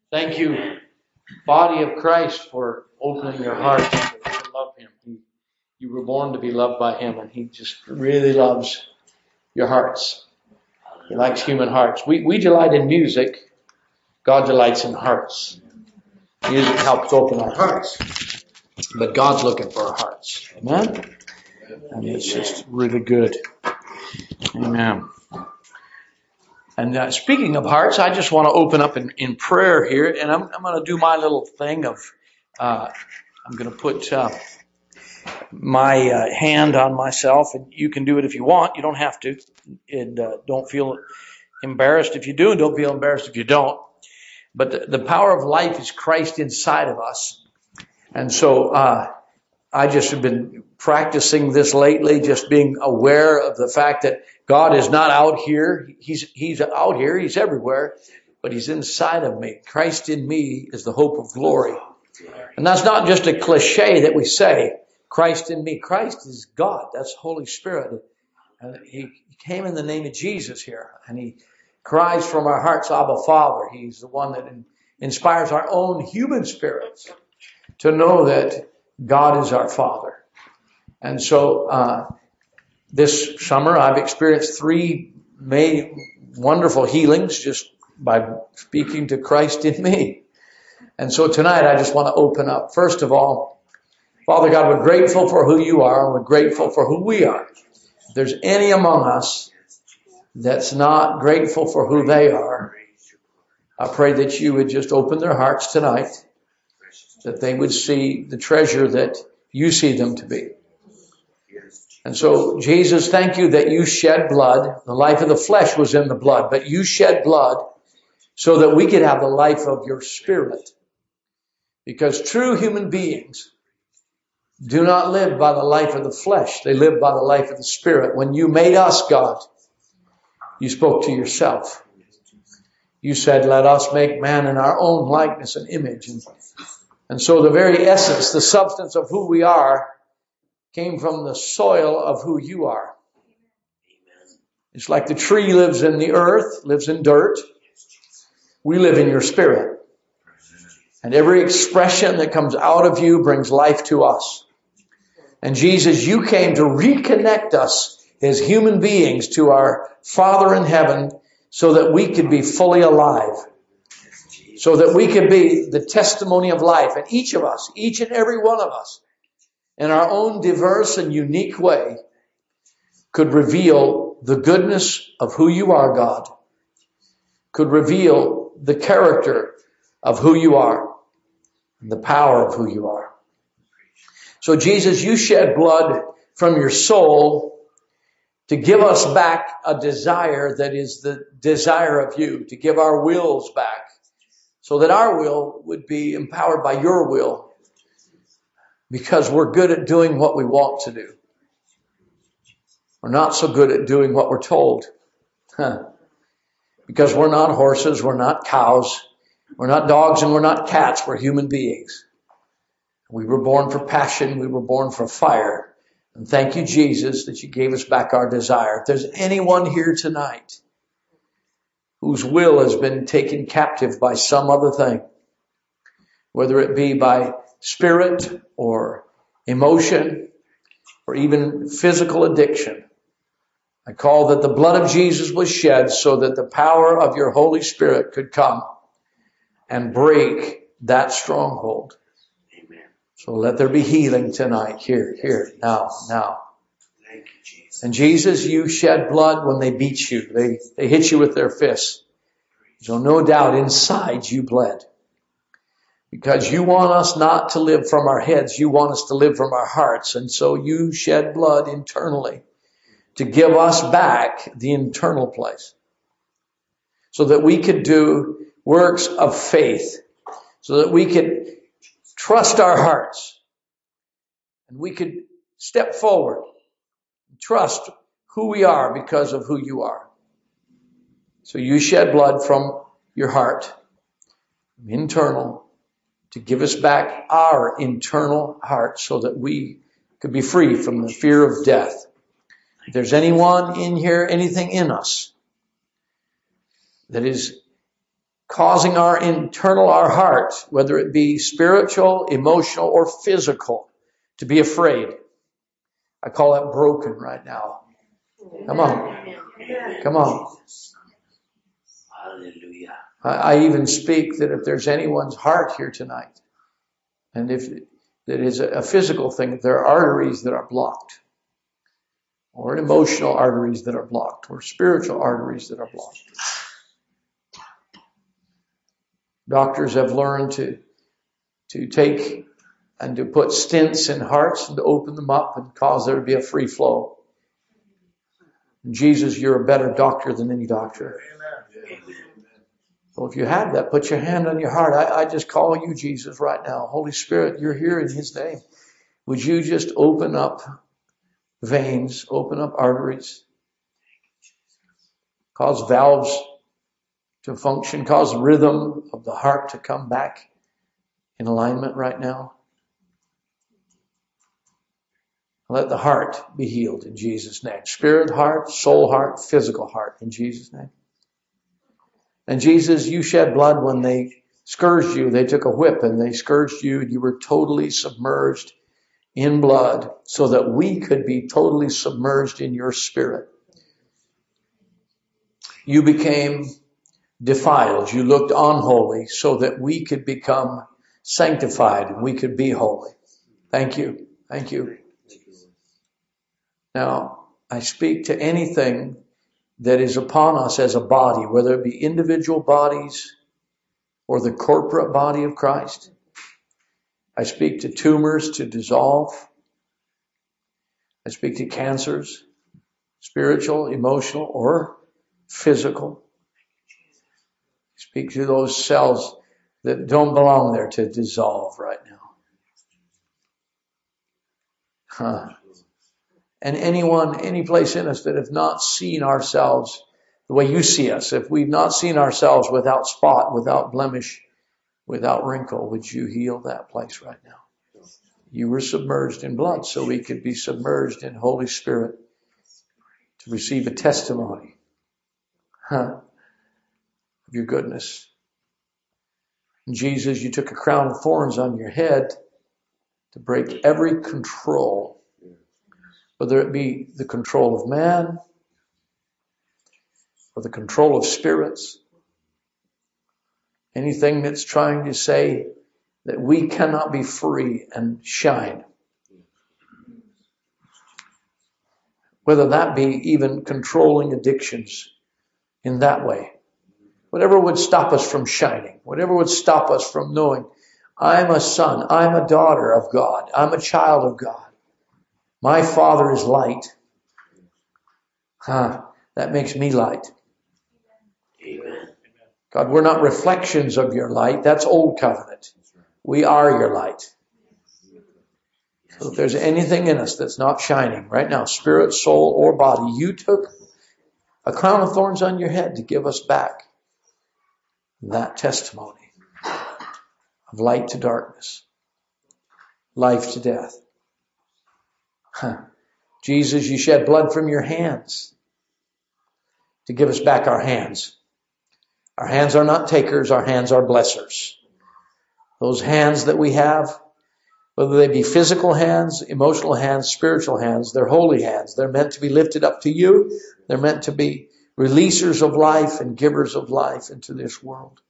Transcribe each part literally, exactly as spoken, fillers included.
Thank you, body of Christ, for opening your hearts to love Him. You, you were born to be loved by Him, and He just really loves your hearts. He likes human hearts. We, we delight in music. God delights in hearts. Music helps open our hearts, but God's looking for our hearts. Amen? And it's just really good. Amen. And uh, speaking of hearts, I just want to open up in, in prayer here, and I'm, I'm going to do my little thing of, uh, I'm going to put uh, my uh, hand on myself, and you can do it if you want. You don't have to. And uh, don't feel embarrassed if you do, and don't feel embarrassed if you don't. But the, the power of life is Christ inside of us. And so uh, I just have been practicing this lately, just being aware of the fact that God is not out here. He's, he's out here. He's everywhere, but He's inside of me. Christ in me is the hope of glory. And that's not just a cliche that we say, Christ in me. Christ is God. That's Holy Spirit. And He came in the name of Jesus here, and He cries from our hearts, Abba, Father. He's the one that inspires our own human spirits to know that God is our Father. And so uh, this summer I've experienced three made wonderful healings just by speaking to Christ in me. And so tonight I just want to open up. First of all, Father God, we're grateful for who You are, and we're grateful for who we are. If there's any among us that's not grateful for who they are, I pray that You would just open their hearts tonight, that they would see the treasure that You see them to be. And so, Jesus, thank You that You shed blood. The life of the flesh was in the blood, but You shed blood so that we could have the life of Your Spirit. Because true human beings do not live by the life of the flesh. They live by the life of the Spirit. When You made us, God, You spoke to Yourself. You said, let us make man in our own likeness and image. And, and so the very essence, the substance of who we are, came from the soil of who You are. It's like the tree lives in the earth, lives in dirt. We live in Your Spirit. And every expression that comes out of You brings life to us. And Jesus, You came to reconnect us as human beings to our Father in heaven so that we could be fully alive. So that we could be the testimony of life. And each of us, each and every one of us, in our own diverse and unique way, could reveal the goodness of who You are, God. Could reveal the character of who You are. And the power of who You are. So Jesus, You shed blood from Your soul to give us back a desire that is the desire of You, to give our wills back so that our will would be empowered by Your will, because we're good at doing what we want to do. We're not so good at doing what we're told. Huh. Because we're not horses, we're not cows, we're not dogs, and we're not cats, we're human beings. We were born for passion, we were born for fire. And thank You, Jesus, that You gave us back our desire. If there's anyone here tonight whose will has been taken captive by some other thing, whether it be by spirit or emotion or even physical addiction, I call that the blood of Jesus was shed so that the power of Your Holy Spirit could come and break that stronghold. So let there be healing tonight. Here, here, now, now. Thank you, Jesus. And Jesus, You shed blood when they beat You. They, they hit You with their fists. So no doubt inside You bled. Because You want us not to live from our heads. You want us to live from our hearts. And so You shed blood internally to give us back the internal place. So that we could do works of faith. So that we could trust our hearts. And we could step forward and trust who we are because of who You are. So You shed blood from Your heart, internal, to give us back our internal heart so that we could be free from the fear of death. If there's anyone in here, anything in us that is causing our internal, our heart, whether it be spiritual, emotional, or physical, to be afraid. I call that broken right now. Come on. Come on. Hallelujah. I, I even speak that if there's anyone's heart here tonight, and if that is a physical thing, if there are arteries that are blocked, or emotional arteries that are blocked, or spiritual arteries that are blocked. Doctors have learned to, to take and to put stents in hearts and to open them up and cause there to be a free flow. Jesus, you're a better doctor than any doctor. So if you have that, put your hand on your heart. I, I just call you Jesus right now. Holy Spirit, you're here in His name. Would you just open up veins, open up arteries, cause valves to function, cause rhythm of the heart to come back in alignment right now? Let the heart be healed in Jesus' name. Spirit, heart, soul, heart, physical heart in Jesus' name. And Jesus, you shed blood when they scourged you. They took a whip and they scourged you. You were totally submerged in blood so that we could be totally submerged in your spirit. You became defiled. You looked unholy so that we could become sanctified and we could be holy. Thank you. Thank you. Now, I speak to anything that is upon us as a body, whether it be individual bodies or the corporate body of Christ. I speak to tumors to dissolve. I speak to cancers, spiritual, emotional, or physical. I speak to those cells that don't belong there to dissolve right now. Huh. And anyone, any place in us that have not seen ourselves the way you see us, if we've not seen ourselves without spot, without blemish, without wrinkle, would you heal that place right now? You were submerged in blood so we could be submerged in Holy Spirit to receive a testimony huh, of your goodness. And Jesus, you took a crown of thorns on your head to break every control, whether it be the control of man or the control of spirits, anything that's trying to say that we cannot be free and shine. Whether that be even controlling addictions in that way. Whatever would stop us from shining. Whatever would stop us from knowing, I'm a son, I'm a daughter of God, I'm a child of God. My Father is light. Huh, that makes me light. Amen. God, we're not reflections of your light. That's old covenant. We are your light. So if there's anything in us that's not shining right now, spirit, soul, or body, you took a crown of thorns on your head to give us back that testimony of light to darkness, life to death. Huh. Jesus, you shed blood from your hands to give us back our hands. Our hands are not takers, our hands are blessers. Those hands that we have, whether they be physical hands, emotional hands, spiritual hands, they're holy hands. They're meant to be lifted up to you. They're meant to be releasers of life and givers of life into this world.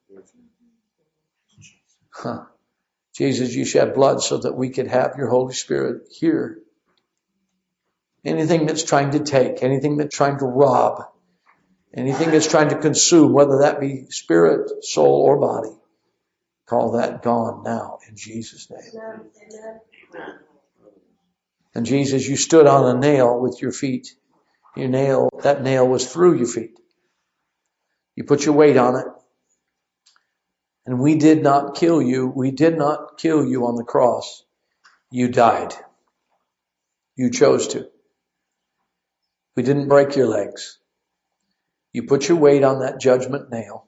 Huh. Jesus, you shed blood so that we could have your Holy Spirit here. Anything that's trying to take, anything that's trying to rob, anything that's trying to consume, whether that be spirit, soul, or body, call that gone now in Jesus' name. Amen. And Jesus, you stood on a nail with your feet. Your nail, that nail was through your feet. You put your weight on it. And we did not kill you. We did not kill you on the cross. You died. You chose to. We didn't break your legs. You put your weight on that judgment nail.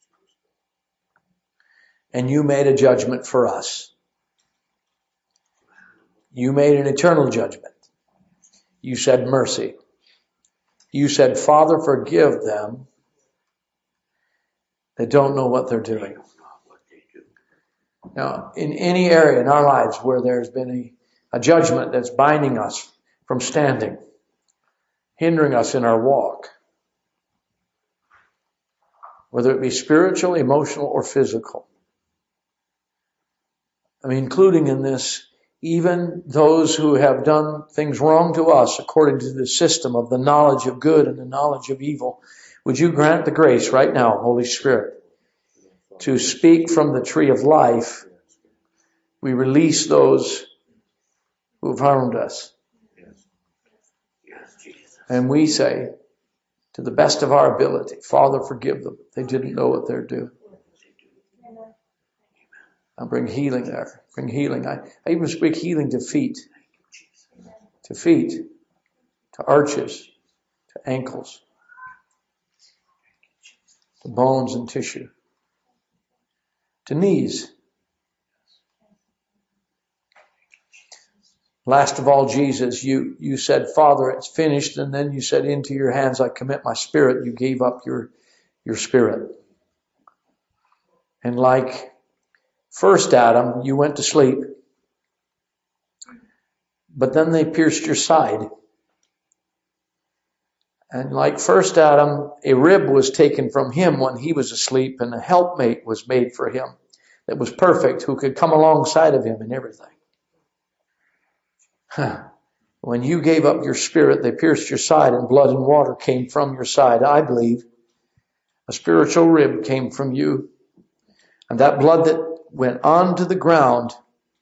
And you made a judgment for us. You made an eternal judgment. You said mercy. You said, Father, forgive them. They don't know what they're doing. Now, in any area in our lives where there's been a, a judgment that's binding us from standing, hindering us in our walk, whether it be spiritual, emotional, or physical. I mean, including in this, even those who have done things wrong to us according to the system of the knowledge of good and the knowledge of evil. Would you grant the grace right now, Holy Spirit, to speak from the tree of life? We release those who have harmed us. And we say, to the best of our ability, Father, forgive them. They didn't know what they're doing. I bring healing there. Bring healing. I, I even speak healing to feet. To feet. To arches. To ankles. To bones and tissue. To knees. Last of all, Jesus, you, you said, Father, it's finished. And then you said, into your hands I commit my spirit. You gave up your, your spirit. And like first Adam, you went to sleep. But then they pierced your side. And like first Adam, a rib was taken from him when he was asleep, and a helpmate was made for him that was perfect, who could come alongside of him in everything. Huh. When you gave up your spirit, they pierced your side, and blood and water came from your side. I believe a spiritual rib came from you. And that blood that went onto the ground,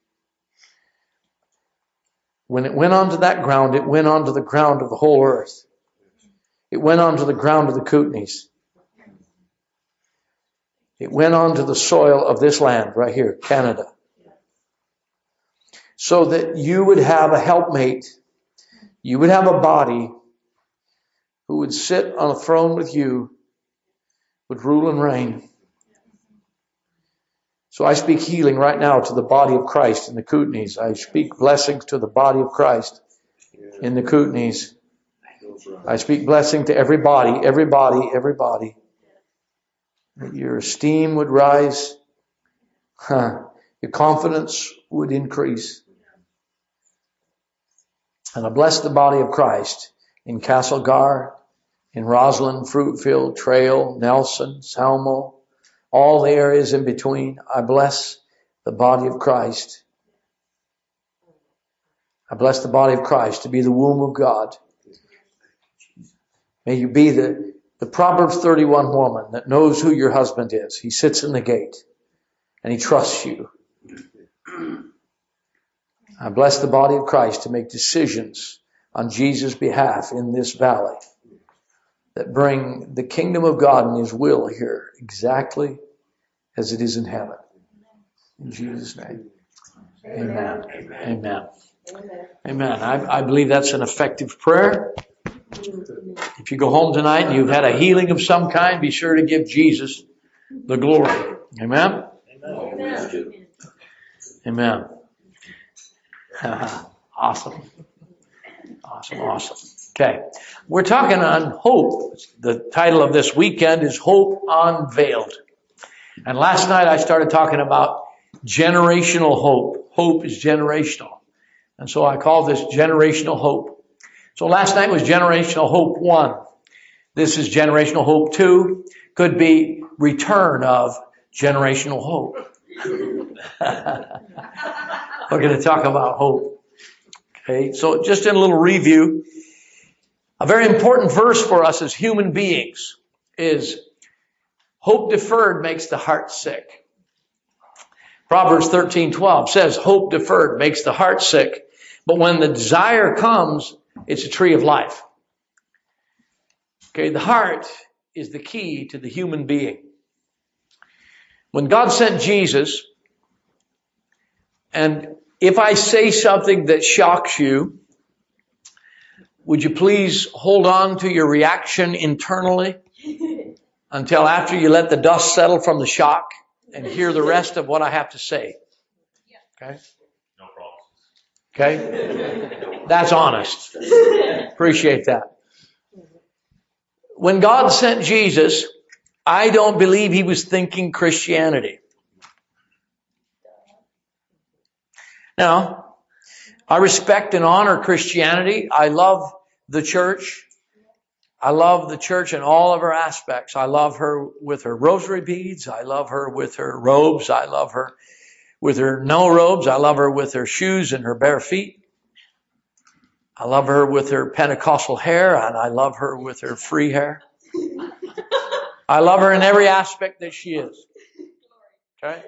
when it went onto that ground, it went onto the ground of the whole earth. It went onto the ground of the Kootenays. It went onto the soil of this land right here, Canada. So that you would have a helpmate, you would have a body who would sit on a throne with you, would rule and reign. So I speak healing right now to the body of Christ in the Kootenays. I speak blessings to the body of Christ in the Kootenays. I speak blessing to every body, every body, every body. That your esteem would rise. Huh. Your confidence would increase. And I bless the body of Christ in Castlegar, in Roslyn, Fruitfield, Trail, Nelson, Salmo, all the areas in between. I bless the body of Christ. I bless the body of Christ to be the womb of God. May you be the, the Proverbs thirty-one woman that knows who your husband is. He sits in the gate and he trusts you. I bless the body of Christ to make decisions on Jesus' behalf in this valley that bring the kingdom of God and His will here exactly as it is in heaven. In Jesus' name. Amen. Amen. Amen. Amen. I, I believe that's an effective prayer. If you go home tonight and you've had a healing of some kind, be sure to give Jesus the glory. Amen. Amen. Amen. Awesome. Awesome, awesome. Okay. We're talking on hope. The title of this weekend is Hope Unveiled. And last night I started talking about generational hope. Hope is generational. And so I call this generational hope. So last night was generational hope one. This is generational hope two. Could be return of generational hope. We're going to talk about hope. Okay, so just in a little review, a very important verse for us as human beings is hope deferred makes the heart sick. Proverbs thirteen twelve says hope deferred makes the heart sick, but when the desire comes, it's a tree of life. Okay, the heart is the key to the human being. When God sent Jesus, and if I say something that shocks you, would you please hold on to your reaction internally until after you let the dust settle from the shock and hear the rest of what I have to say? Okay? No problem. Okay? That's honest. Appreciate that. When God sent Jesus, I don't believe he was thinking Christianity. Now, I respect and honor Christianity. I love the church. I love the church in all of her aspects. I love her with her rosary beads. I love her with her robes. I love her with her no robes. I love her with her shoes and her bare feet. I love her with her Pentecostal hair, and I love her with her free hair. I love her in every aspect that she is. Okay?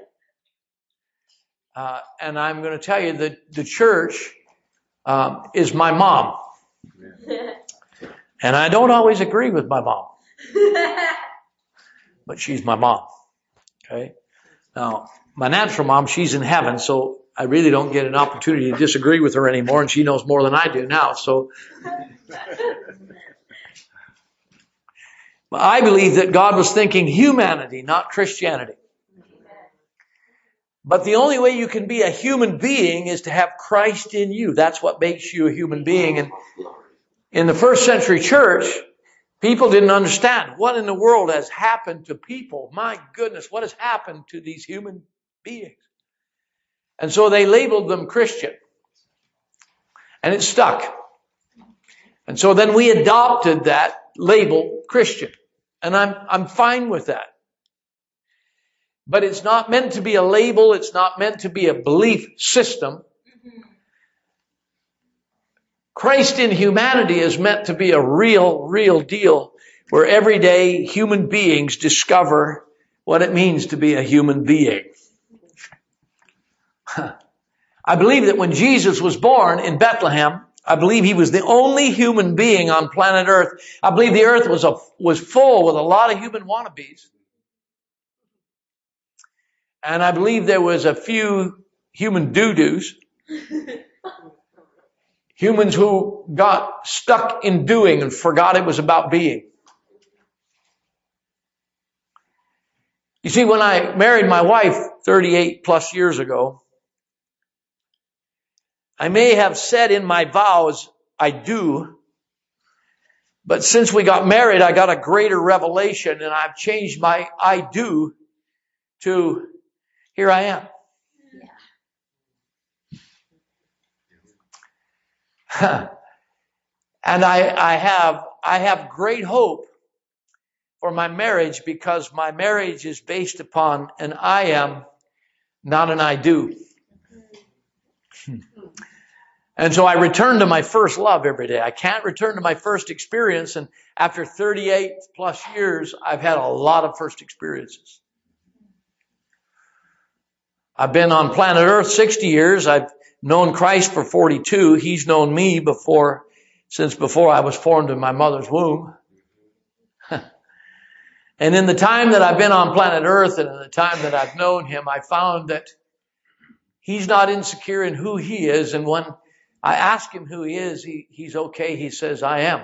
Uh, and I'm going to tell you that the church um, is my mom. And I don't always agree with my mom. But she's my mom. Okay? Now, my natural mom, she's in heaven, so I really don't get an opportunity to disagree with her anymore, and she knows more than I do now. So I believe that God was thinking humanity, not Christianity. But the only way you can be a human being is to have Christ in you. That's what makes you a human being. And in the first century church, people didn't understand what in the world has happened to people. My goodness, what has happened to these human beings? And so they labeled them Christian. And it stuck. And so then we adopted that label Christian. And I'm, I'm fine with that. But it's not meant to be a label. It's not meant to be a belief system. Christ in humanity is meant to be a real, real deal where everyday human beings discover what it means to be a human being. I believe that when Jesus was born in Bethlehem, I believe he was the only human being on planet Earth. I believe the earth was a, was full with a lot of human wannabes. And I believe there was a few human doo-doos. Humans who got stuck in doing and forgot it was about being. You see, when I married my wife thirty-eight plus years ago, I may have said in my vows, I do. But since we got married, I got a greater revelation, and I've changed my I do to here I am. Yeah. And I, I have, I have great hope for my marriage because my marriage is based upon an I am, not an I do. And so I return to my first love every day. I can't return to my first experience. And after thirty-eight plus years, I've had a lot of first experiences. I've been on planet Earth sixty years. I've known Christ for forty-two. He's known me before, since before I was formed in my mother's womb. And in the time that I've been on planet Earth and in the time that I've known him, I found that he's not insecure in who he is. And when I ask him who he is, he, he's okay. He says, I am.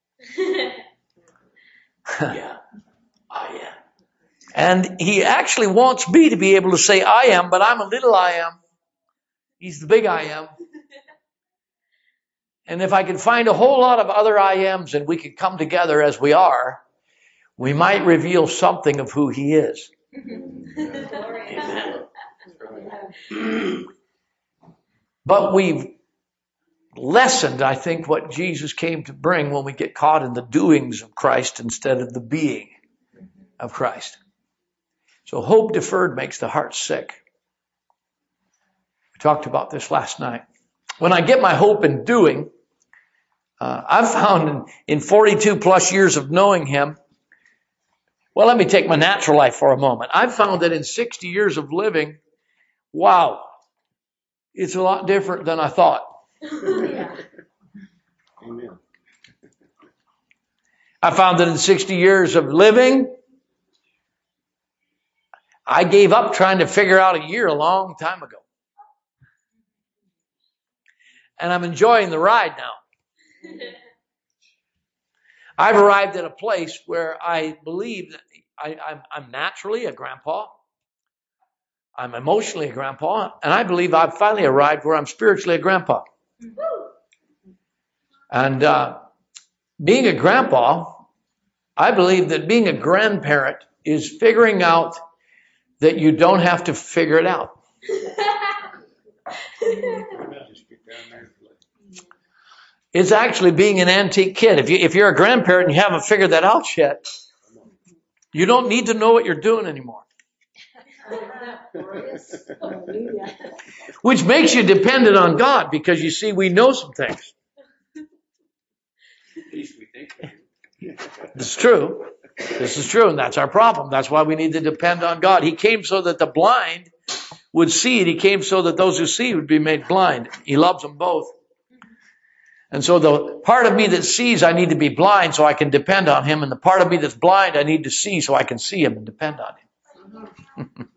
Yeah, I am. And he actually wants me to be able to say I am, but I'm a little I am. He's the big I am. And if I could find a whole lot of other I ams and we could come together as we are, we might reveal something of who he is. Amen. But we've lessened, I think, what Jesus came to bring when we get caught in the doings of Christ instead of the being of Christ. So hope deferred makes the heart sick. We talked about this last night. When I get my hope in doing, uh, I've found in, in forty-two plus years of knowing him, well, let me take my natural life for a moment. I've found that in sixty years of living, wow, it's a lot different than I thought. Yeah. Amen. I found that in sixty years of living, I gave up trying to figure out a year a long time ago. And I'm enjoying the ride now. I've arrived at a place where I believe that I, I'm, I'm naturally a grandpa. I'm emotionally a grandpa. And I believe I've finally arrived where I'm spiritually a grandpa. And uh, being a grandpa, I believe that being a grandparent is figuring out that you don't have to figure it out. It's actually being an antique kid. If you, if you're a grandparent and you haven't figured that out yet, you don't need to know what you're doing anymore. Which makes you dependent on God, because you see, we know some things. At least we think. It's true. This is true, and that's our problem. That's why we need to depend on God. He came so that the blind would see it. He came so that those who see would be made blind. He loves them both. And so the part of me that sees, I need to be blind so I can depend on him. And the part of me that's blind, I need to see so I can see him and depend on him.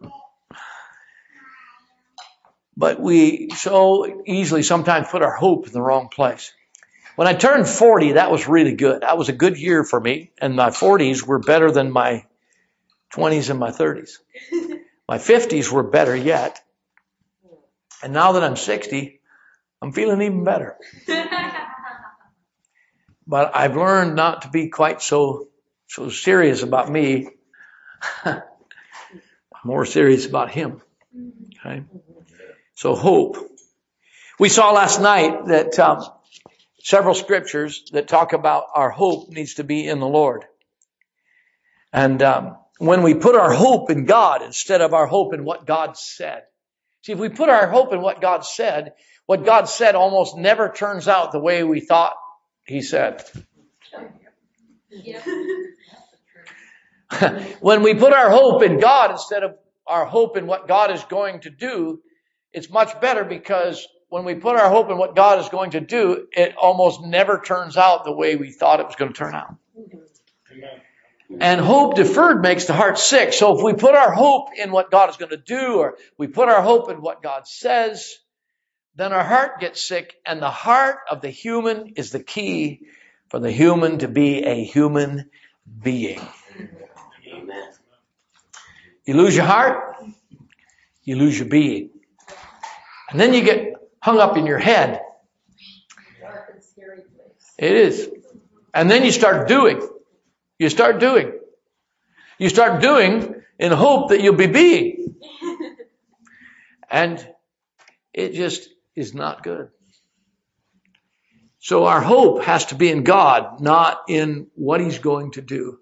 But we so easily sometimes put our hope in the wrong place. When I turned forty, that was really good. That was a good year for me. And my forties were better than my twenties and my thirties. My fifties were better yet. And now that I'm sixty, I'm feeling even better. But I've learned not to be quite so, so serious about me. I'm more serious about him. Okay? So hope. We saw last night that um, several scriptures that talk about our hope needs to be in the Lord. And um, when we put our hope in God instead of our hope in what God said. See, if we put our hope in what God said, what God said almost never turns out the way we thought he said. Yeah. When we put our hope in God instead of our hope in what God is going to do, it's much better, because when we put our hope in what God is going to do, it almost never turns out the way we thought it was going to turn out. And hope deferred makes the heart sick. So if we put our hope in what God is going to do, or we put our hope in what God says, then our heart gets sick. And the heart of the human is the key for the human to be a human being. Amen. You lose your heart, you lose your being. And then you get hung up in your head. Dark and scary place. It is. And then you start doing. You start doing. You start doing in hope that you'll be being. And it just is not good. So our hope has to be in God, not in what he's going to do.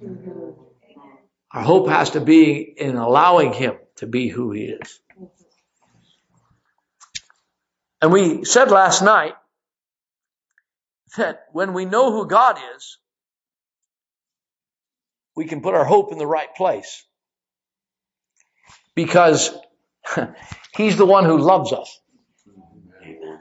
Our hope has to be in allowing him to be who he is. And we said last night that when we know who God is, we can put our hope in the right place. Because he's the one who loves us. Amen.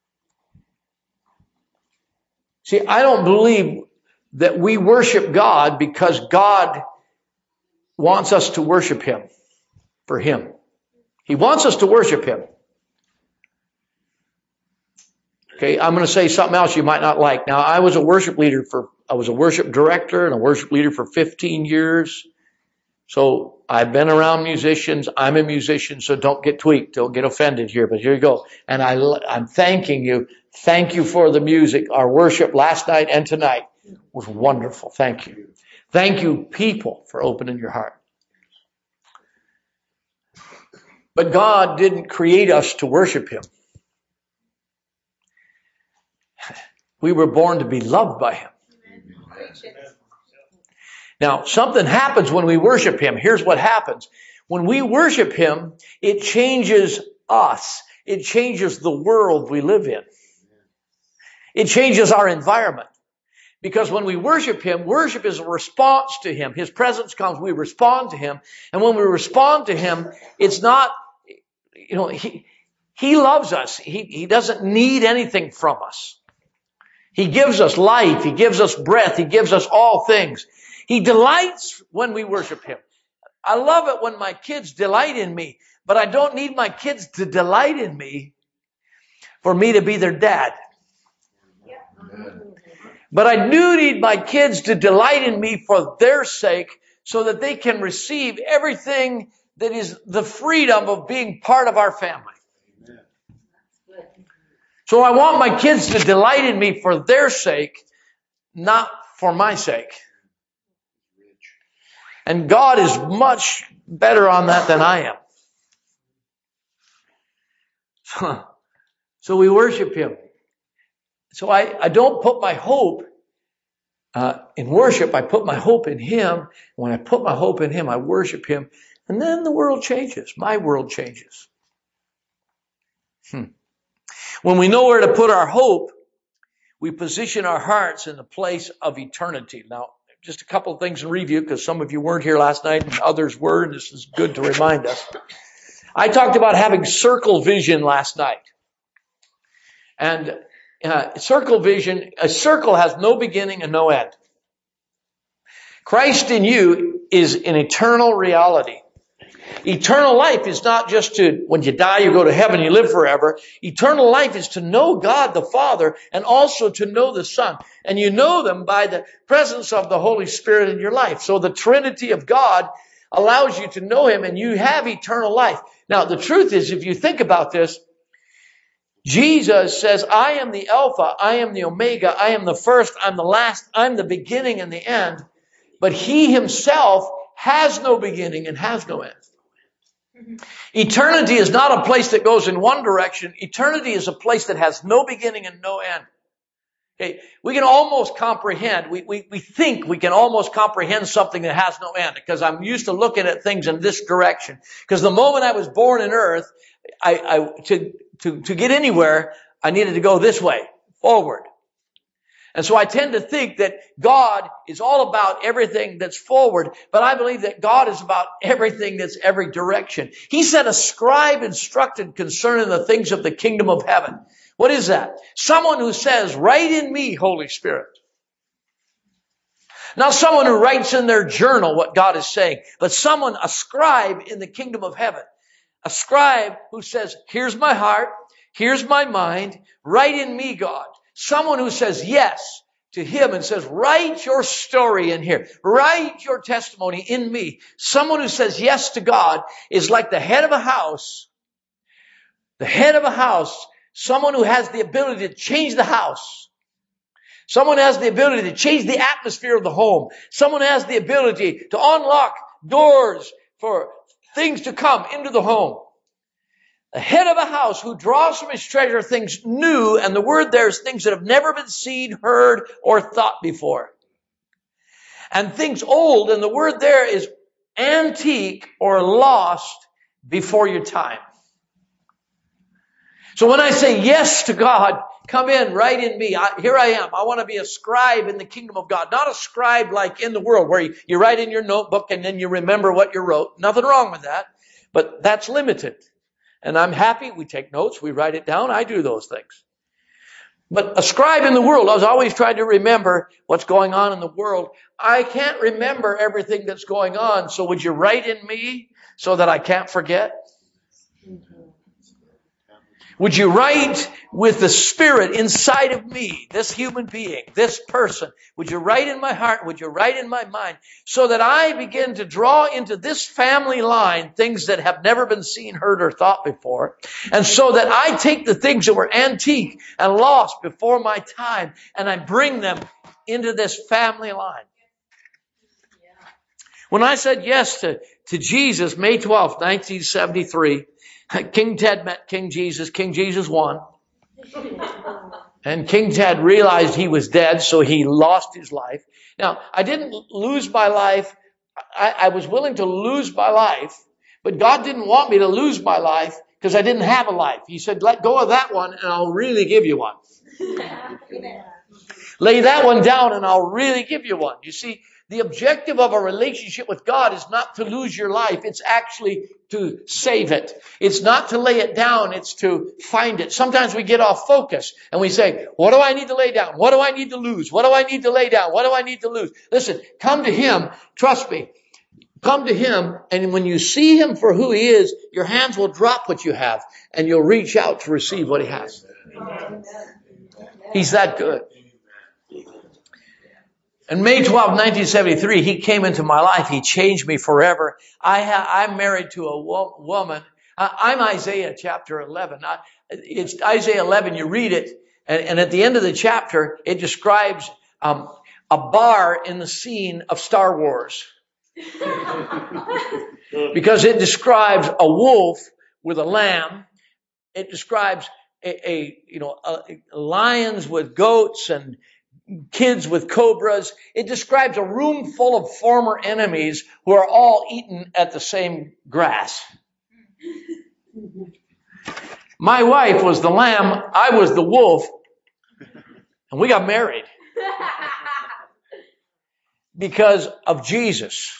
See, I don't believe that we worship God because God wants us to worship him for him. He wants us to worship him. Okay, I'm going to say something else you might not like. Now, I was a worship leader for, I was a worship director and a worship leader for fifteen years. So I've been around musicians. I'm a musician, so don't get tweaked. Don't get offended here, but here you go. And I, I'm thanking you. Thank you for the music. Our worship last night and tonight was wonderful. Thank you. Thank you, people, for opening your heart. But God didn't create us to worship him. We were born to be loved by him. Now, something happens when we worship him. Here's what happens. When we worship him, it changes us. It changes the world we live in. It changes our environment. Because when we worship him, worship is a response to him. His presence comes, we respond to him. And when we respond to him, it's not, you know, he, he loves us. He, he doesn't need anything from us. He gives us life. He gives us breath. He gives us all things. He delights when we worship him. I love it when my kids delight in me, but I don't need my kids to delight in me for me to be their dad. But I do need my kids to delight in me for their sake so that they can receive everything that is the freedom of being part of our family. So I want my kids to delight in me for their sake, not for my sake. And God is much better on that than I am. So we worship Him. So I, I don't put my hope uh, in worship. I put my hope in Him. When I put my hope in Him, I worship Him. And then the world changes. My world changes. Hmm. When we know where to put our hope, we position our hearts in the place of eternity. Now, just a couple of things in review, because some of you weren't here last night and others were, and this is good to remind us. I talked about having circle vision last night. And uh, circle vision, a circle has no beginning and no end. Christ in you is an eternal reality. Eternal life is not just to, when you die, you go to heaven, you live forever. Eternal life is to know God the Father and also to know the Son. And you know them by the presence of the Holy Spirit in your life. So the Trinity of God allows you to know Him and you have eternal life. Now, the truth is, if you think about this, Jesus says, I am the Alpha, I am the Omega, I am the first, I'm the last, I'm the beginning and the end. But He Himself has no beginning and has no end. Eternity is not a place that goes in one direction. Eternity is a place that has no beginning and no end. Okay, we can almost comprehend, we, we, we think we can almost comprehend something that has no end, because I'm used to looking at things in this direction. Because the moment I was born in earth, I, I to, to, to get anywhere, I needed to go this way, forward. And so I tend to think that God is all about everything that's forward, but I believe that God is about everything that's every direction. He said, a scribe instructed concerning the things of the kingdom of heaven. What is that? Someone who says, write in me, Holy Spirit. Not someone who writes in their journal what God is saying, but someone, a scribe in the kingdom of heaven. A scribe who says, here's my heart, here's my mind, write in me, God. Someone who says yes to Him and says, write your story in here. Write your testimony in me. Someone who says yes to God is like the head of a house. The head of a house, someone who has the ability to change the house. Someone has the ability to change the atmosphere of the home. Someone has the ability to unlock doors for things to come into the home. The head of a house who draws from his treasure things new, and the word there is things that have never been seen, heard, or thought before. And things old, and the word there is antique or lost before your time. So when I say yes to God, come in, write in me. I, here I am. I want to be a scribe in the kingdom of God. Not a scribe like in the world where you, you write in your notebook and then you remember what you wrote. Nothing wrong with that. But that's limited. And I'm happy. We take notes. We write it down. I do those things. But a scribe in the world, I was always trying to remember what's going on in the world. I can't remember everything that's going on. So would you write in me so that I can't forget? Would you write with the Spirit inside of me, this human being, this person? Would you write in my heart? Would you write in my mind? So that I begin to draw into this family line things that have never been seen, heard, or thought before. And so that I take the things that were antique and lost before my time and I bring them into this family line. When I said yes to, to Jesus, May twelfth, nineteen seventy-three, King Ted met King Jesus. King Jesus won. And King Ted realized he was dead, so he lost his life. Now, I didn't lose my life. I, I was willing to lose my life, but God didn't want me to lose my life because I didn't have a life. He said, let go of that one and I'll really give you one. Lay that one down and I'll really give you one. You see, the objective of a relationship with God is not to lose your life. It's actually to save it. It's not to lay it down. It's to find it. Sometimes we get off focus and we say, what do I need to lay down? What do I need to lose? What do I need to lay down? What do I need to lose? Listen, come to Him. Trust me. Come to Him, and when you see Him for who He is, your hands will drop what you have and you'll reach out to receive what He has. He's that good. And May twelfth, nineteen seventy-three, He came into my life. He changed me forever. I ha- I'm married to a wo- woman. I- I'm Isaiah chapter eleven. I- it's Isaiah eleven. You read it, and, and at the end of the chapter, it describes um, a bar in the scene of Star Wars. Because it describes a wolf with a lamb. It describes a, a you know a, lions with goats and kids with cobras. It describes a room full of former enemies who are all eating at the same grass. My wife was the lamb, I was the wolf, and we got married because of Jesus.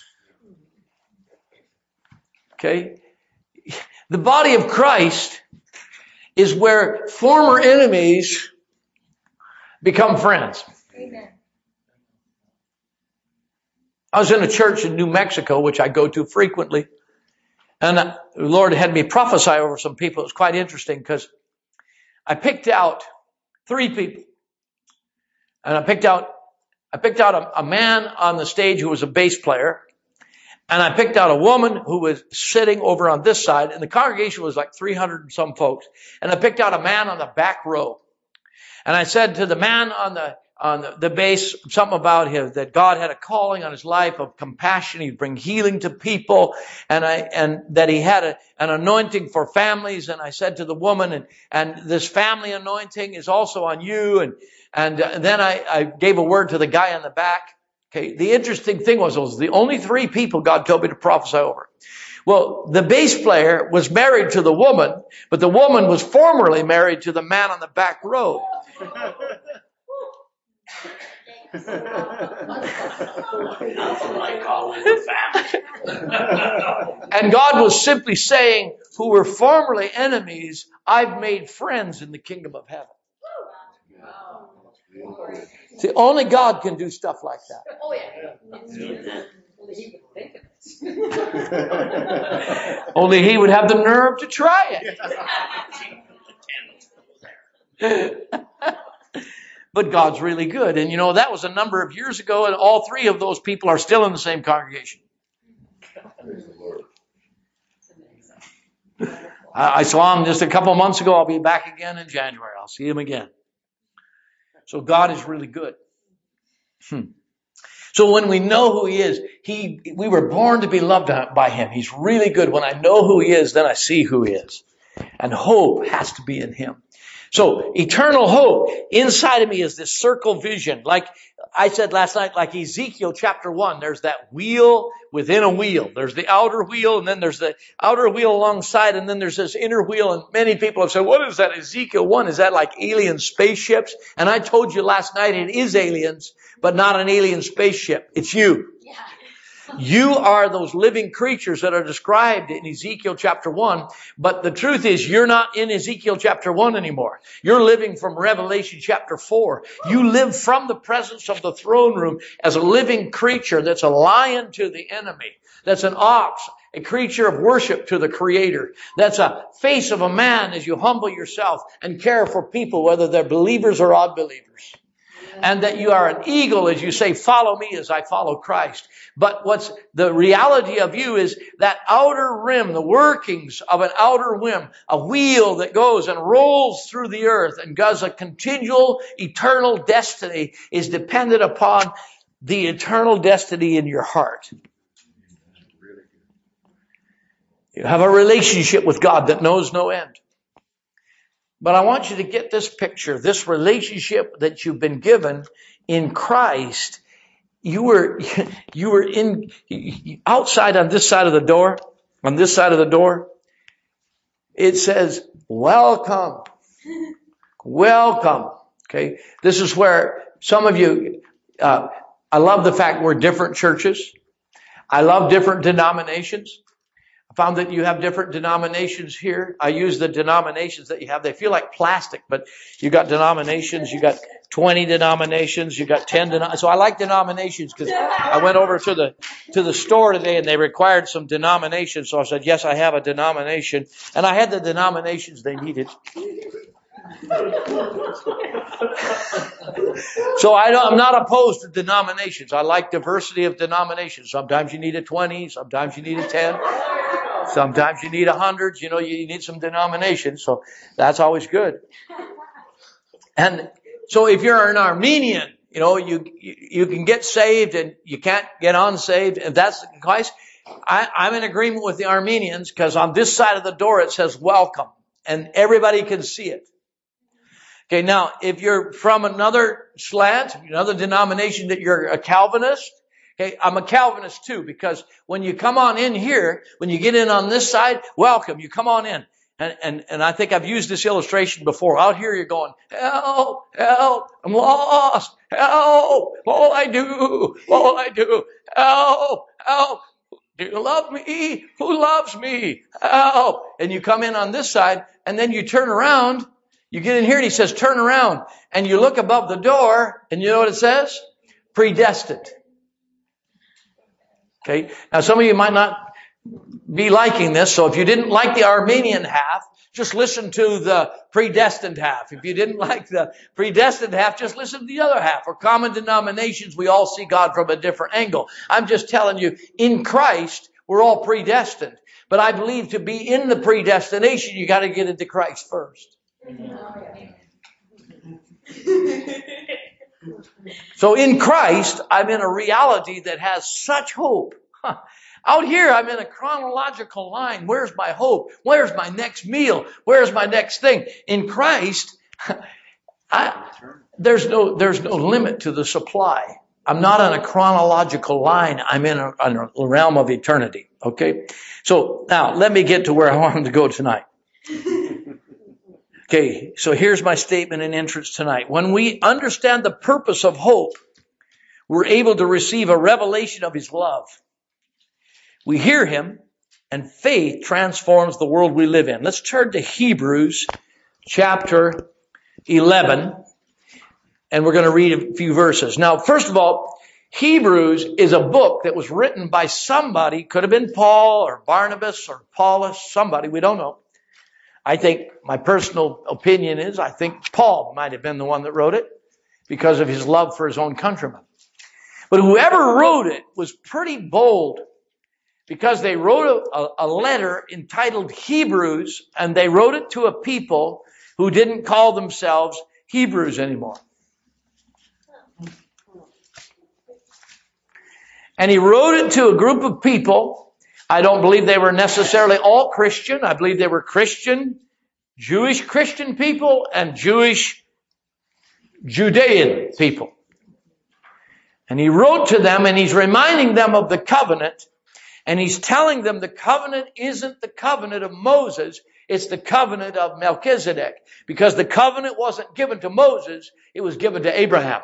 Okay? The body of Christ is where former enemies become friends. Amen. I was in a church in New Mexico, which I go to frequently. And the Lord had me prophesy over some people. It was quite interesting because I picked out three people. And I picked out, I picked out a, a man on the stage who was a bass player. And I picked out a woman who was sitting over on this side. And the congregation was like three hundred and some folks. And I picked out a man on the back row. And I said to the man on the on the, the bass, something about him, that God had a calling on his life of compassion. He'd bring healing to people, and I, and that he had a, an anointing for families. And I said to the woman, and, and this family anointing is also on you. And, and, and then I, I gave a word to the guy on the back. Okay. The interesting thing was, those the only three people God told me to prophesy over. Well, the bass player was married to the woman, but the woman was formerly married to the man on the back row. That's what I call it, the family. And God was simply saying, who were formerly enemies, I've made friends in the kingdom of heaven. See, only God can do stuff like that. Oh, yeah. Only He would have the nerve to try it. But God's really good. And you know, that was a number of years ago, and all three of those people are still in the same congregation. I, I saw him just a couple of months ago. I'll be back again in January. I'll see him again. So God is really good. Hmm. So when we know who He is, He, we were born to be loved by Him. He's really good. When I know who He is, then I see who He is. And hope has to be in Him. So eternal hope inside of me is this circle vision. Like I said last night, like Ezekiel chapter one, there's that wheel within a wheel. There's the outer wheel, and then there's the outer wheel alongside, and then there's this inner wheel. And many people have said, what is that Ezekiel one? Is that like alien spaceships? And I told you last night it is aliens, but not an alien spaceship. It's you. Yeah. You are those living creatures that are described in Ezekiel chapter one. But the truth is, you're not in Ezekiel chapter one anymore. You're living from Revelation chapter four. You live from the presence of the throne room as a living creature that's a lion to the enemy. That's an ox, a creature of worship to the Creator. That's a face of a man as you humble yourself and care for people, whether they're believers or unbelievers. And that you are an eagle as you say, follow me as I follow Christ. But what's the reality of you is that outer rim, the workings of an outer rim, a wheel that goes and rolls through the earth and does a continual eternal destiny, is dependent upon the eternal destiny in your heart. You have a relationship with God that knows no end. But I want you to get this picture, this relationship that you've been given in Christ. You were, you were in, outside on this side of the door, on this side of the door. It says, welcome, welcome. Okay. This is where some of you, uh, I love the fact we're different churches. I love different denominations. I found that you have different denominations here. I use the denominations that you have. They feel like plastic, but you got denominations. You got twenty denominations. You got ten denominations. So I like denominations because I went over to the to the store today and they required some denominations. So I said, yes, I have a denomination. And I had the denominations they needed. So I don't, I'm not opposed to denominations. I like diversity of denominations. Sometimes you need a twenty. Sometimes you need a ten. Sometimes you need a hundred. You know, you need some denominations. So that's always good. And so if you're an Armenian, you know, you, you, you can get saved and you can't get unsaved. If that's the case, I, I'm in agreement with the Armenians, because on this side of the door it says welcome and everybody can see it. Okay, now if you're from another slant, another denomination, that you're a Calvinist, okay, I'm a Calvinist too, because when you come on in here, when you get in on this side, welcome, you come on in. And, and, and I think I've used this illustration before. Out here you're going, help, help, I'm lost, help, what will I do, what will I do, help, help, do you love me, who loves me, help. And you come in on this side, and then you turn around, you get in here and he says, turn around, and you look above the door, and you know what it says? Predestined. Okay, now some of you might not be liking this, so if you didn't like the Armenian half, just listen to the predestined half. If you didn't like the predestined half, just listen to the other half. For common denominations, we all see God from a different angle. I'm just telling you, in Christ, we're all predestined. But I believe to be in the predestination, you got to get into Christ first. So in Christ, I'm in a reality that has such hope. Huh. Out here, I'm in a chronological line. Where's my hope? Where's my next meal? Where's my next thing? In Christ, I, there's no, there's no limit to the supply. I'm not on a chronological line. I'm in a, in a realm of eternity. Okay. So now let me get to where I wanted to go tonight. Okay. So here's my statement and entrance tonight. When we understand the purpose of hope, we're able to receive a revelation of His love. We hear Him, and faith transforms the world we live in. Let's turn to Hebrews chapter eleven, and we're going to read a few verses. Now, first of all, Hebrews is a book that was written by somebody, could have been Paul or Barnabas or Paulus, somebody, we don't know. I think, my personal opinion is, I think Paul might have been the one that wrote it because of his love for his own countrymen. But whoever wrote it was pretty bold, because they wrote a, a letter entitled Hebrews, and they wrote it to a people who didn't call themselves Hebrews anymore. And he wrote it to a group of people. I don't believe they were necessarily all Christian. I believe they were Christian, Jewish Christian people, and Jewish Judean people. And he wrote to them, and he's reminding them of the covenant. And he's telling them the covenant isn't the covenant of Moses, it's the covenant of Melchizedek. Because the covenant wasn't given to Moses, it was given to Abraham.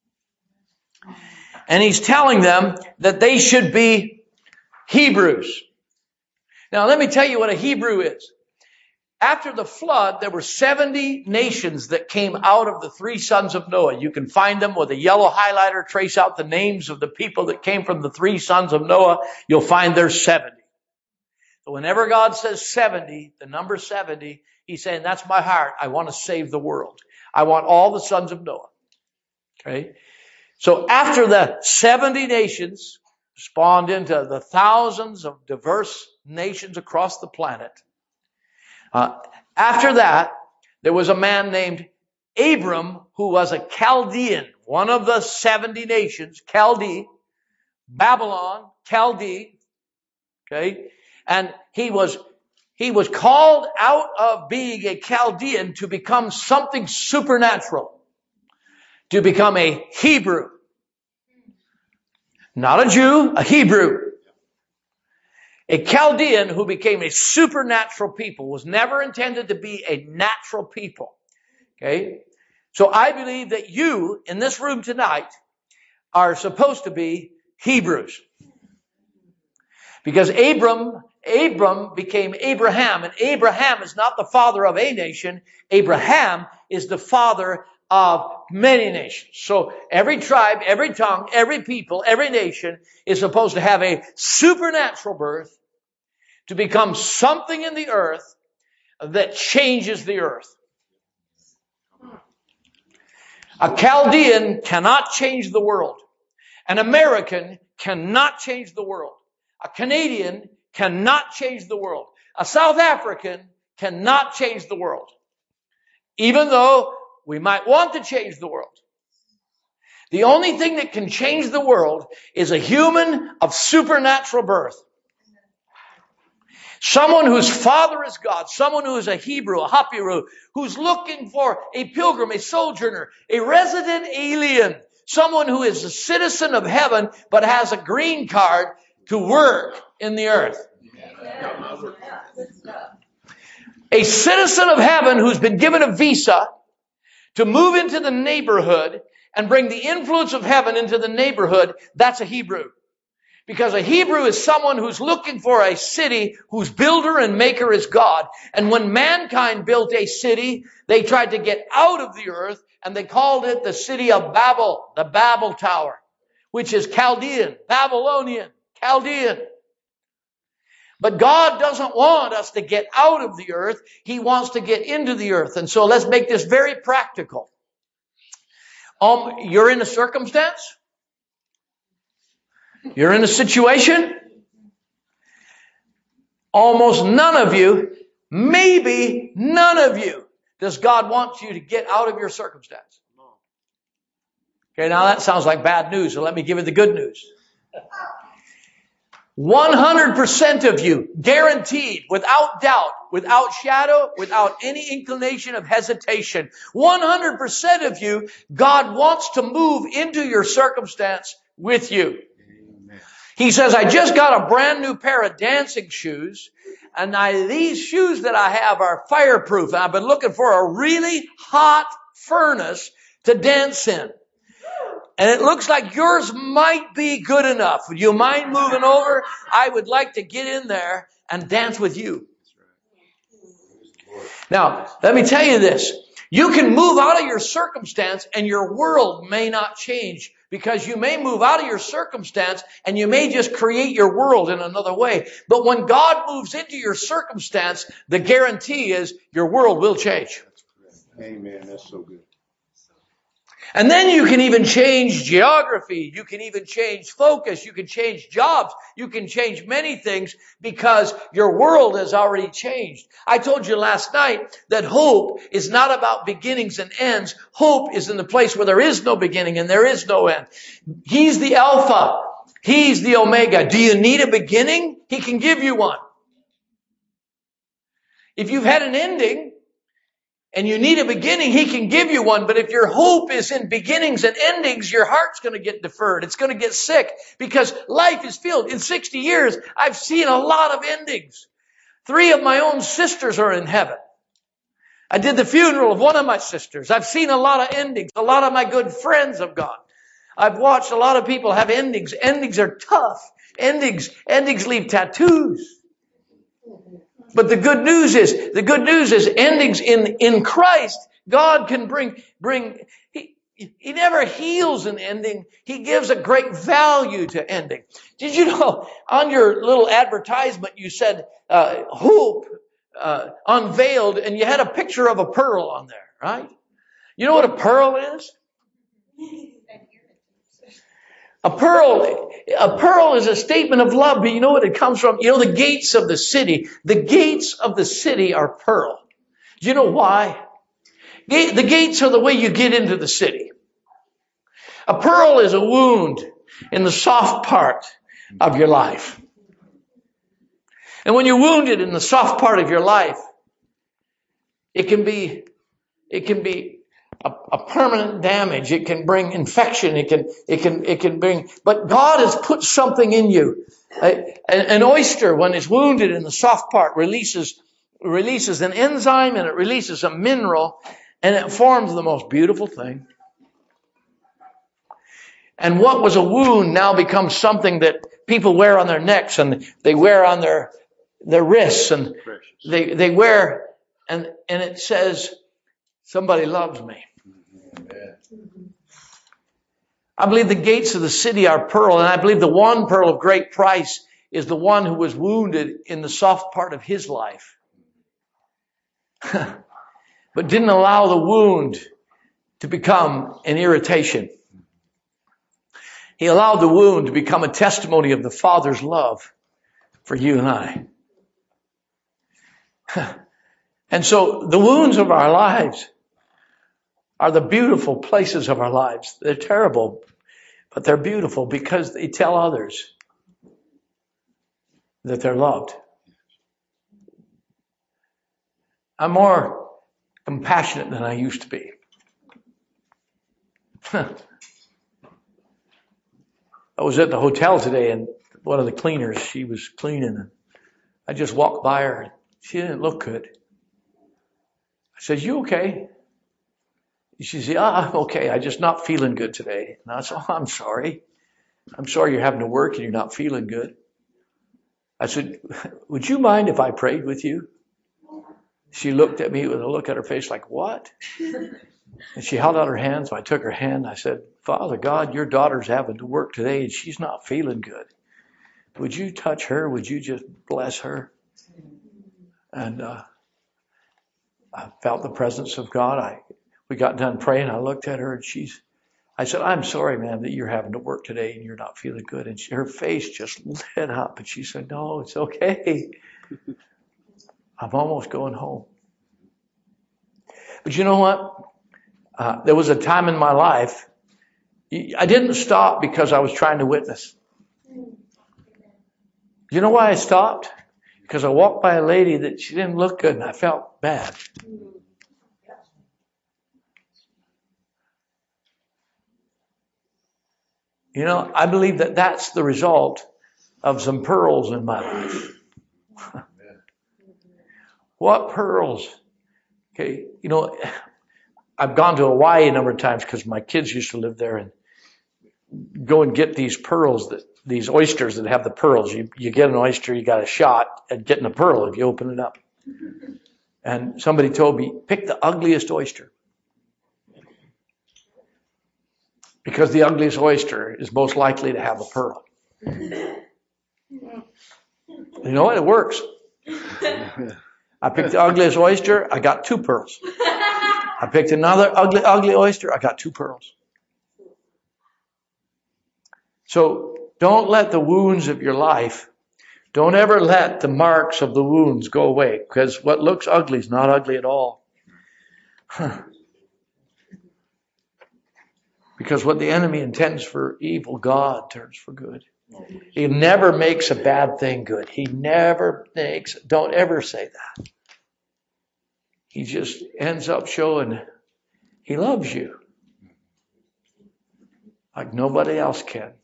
And he's telling them that they should be Hebrews. Now let me tell you what a Hebrew is. After the flood, there were seventy nations that came out of the three sons of Noah. You can find them with a yellow highlighter, trace out the names of the people that came from the three sons of Noah. You'll find there's seventy. So whenever God says seventy, the number seventy, He's saying, that's my heart. I want to save the world. I want all the sons of Noah. Okay. So after the seventy nations spawned into the thousands of diverse nations across the planet, Uh, after that, there was a man named Abram who was a Chaldean, one of the seventy nations, Chaldee, Babylon, Chaldee, okay? And he was, he was called out of being a Chaldean to become something supernatural, to become a Hebrew. Not a Jew, a Hebrew. A Chaldean who became a supernatural people, was never intended to be a natural people. Okay? So I believe that you in this room tonight are supposed to be Hebrews. Because Abram, Abram became Abraham, and Abraham is not the father of a nation. Abraham is the father of many nations. So every tribe, every tongue, every people, every nation is supposed to have a supernatural birth to become something in the earth that changes the earth. A Chaldean cannot change the world. An American cannot change the world. A Canadian cannot change the world. A South African cannot change the world. Even though we might want to change the world. The only thing that can change the world is a human of supernatural birth. Someone whose father is God, someone who is a Hebrew, a Hapiru, who's looking for a pilgrim, a sojourner, a resident alien, someone who is a citizen of heaven but has a green card to work in the earth. A citizen of heaven who's been given a visa to move into the neighborhood and bring the influence of heaven into the neighborhood, that's a Hebrew. Because a Hebrew is someone who's looking for a city whose builder and maker is God. And when mankind built a city, they tried to get out of the earth, and they called it the city of Babel, the Babel Tower, which is Chaldean, Babylonian, Chaldean. But God doesn't want us to get out of the earth. He wants to get into the earth. And so let's make this very practical. Um, you're in a circumstance? You're in a situation? Almost none of you, maybe none of you, does God want you to get out of your circumstance. Okay, now that sounds like bad news, so let me give you the good news. one hundred percent of you, guaranteed, without doubt, without shadow, without any inclination of hesitation, one hundred percent of you, God wants to move into your circumstance with you. He says, I just got a brand new pair of dancing shoes, and I, these shoes that I have are fireproof, and I've been looking for a really hot furnace to dance in. And it looks like yours might be good enough. Would you mind moving over? I would like to get in there and dance with you. Now, let me tell you this. You can move out of your circumstance and your world may not change, because you may move out of your circumstance and you may just create your world in another way. But when God moves into your circumstance, the guarantee is your world will change. Amen. That's so good. And then you can even change geography. You can even change focus. You can change jobs. You can change many things because your world has already changed. I told you last night that hope is not about beginnings and ends. Hope is in the place where there is no beginning and there is no end. He's the Alpha. He's the Omega. Do you need a beginning? He can give you one. If you've had an ending, and you need a beginning, He can give you one. But if your hope is in beginnings and endings, your heart's going to get deferred. It's going to get sick because life is filled. In sixty years, I've seen a lot of endings. Three of my own sisters are in heaven. I did the funeral of one of my sisters. I've seen a lot of endings. A lot of my good friends have gone. I've watched a lot of people have endings. Endings are tough. Endings, endings leave tattoos. But the good news is, the good news is endings in, in Christ, God can bring, bring, he, he never heals an ending. He gives a great value to ending. Did you know, on your little advertisement, you said, uh, hope, uh, unveiled, and you had a picture of a pearl on there, right? You know what a pearl is? A pearl, a pearl is a statement of love, but you know what it comes from? You know, the gates of the city, the gates of the city are pearl. Do you know why? The gates are the way you get into the city. A pearl is a wound in the soft part of your life. And when you're wounded in the soft part of your life, it can be, it can be A, a permanent damage. It can bring infection. It can, it can, it can bring, but God has put something in you. A, an oyster, when it's wounded in the soft part, releases, releases an enzyme and it releases a mineral and it forms the most beautiful thing. And what was a wound now becomes something that people wear on their necks and they wear on their, their wrists and they, they wear, and, and it says, somebody loves me. I believe the gates of the city are pearl, and I believe the one pearl of great price is the one who was wounded in the soft part of his life, but didn't allow the wound to become an irritation. He allowed the wound to become a testimony of the Father's love for you and I. And so the wounds of our lives are the beautiful places of our lives. They're terrible, but they're beautiful because they tell others that they're loved. I'm more compassionate than I used to be. I was at the hotel today, and one of the cleaners, she was cleaning, and I just walked by her, and she didn't look good. I said, "You okay?" She said, "Yeah, I'm okay. I'm just not feeling good today." And I said, "Oh, I'm sorry. I'm sorry you're having to work and you're not feeling good." I said, "Would you mind if I prayed with you?" She looked at me with a look at her face like, "What?" And she held out her hand, so I took her hand. I said, "Father God, your daughter's having to work today and she's not feeling good. Would you touch her? Would you just bless her?" And uh, I felt the presence of God. I we got done praying. I looked at her and she's, I said, "I'm sorry, ma'am, that you're having to work today and you're not feeling good." And she, her face just lit up, and she said, "No, it's okay. I'm almost going home." But you know what? Uh, there was a time in my life, I didn't stop because I was trying to witness. You know why I stopped? Because I walked by a lady that she didn't look good and I felt bad. You know, I believe that that's the result of some pearls in my life. What pearls? Okay, you know, I've gone to Hawaii a number of times because my kids used to live there, and go and get these pearls, that these oysters that have the pearls. You, you get an oyster, you got a shot at getting a pearl if you open it up. And somebody told me, pick the ugliest oyster. Because the ugliest oyster is most likely to have a pearl. You know what? It works. I picked the ugliest oyster, I got two pearls. I picked another ugly, ugly oyster, I got two pearls. So don't let the wounds of your life, don't ever let the marks of the wounds go away, because what looks ugly is not ugly at all. Huh. Because what the enemy intends for evil, God turns for good. He never makes a bad thing good. He never makes, don't ever say that. He just ends up showing he loves you like nobody else can.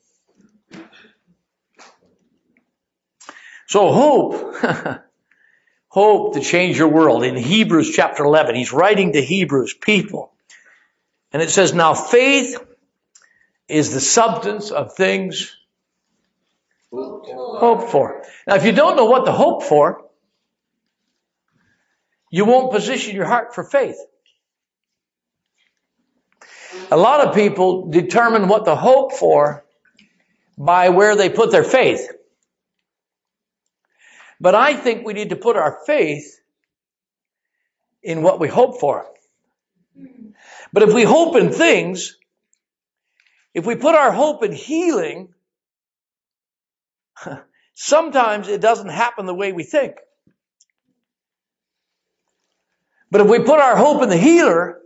So hope, hope to change your world. In Hebrews chapter eleven, he's writing to Hebrews people. And it says, now faith is the substance of things hoped for. Now if you don't know what to hope for, you won't position your heart for faith. A lot of people determine what to hope for by where they put their faith. But I think we need to put our faith in what we hope for. But if we hope in things, if we put our hope in healing, sometimes it doesn't happen the way we think. But if we put our hope in the healer,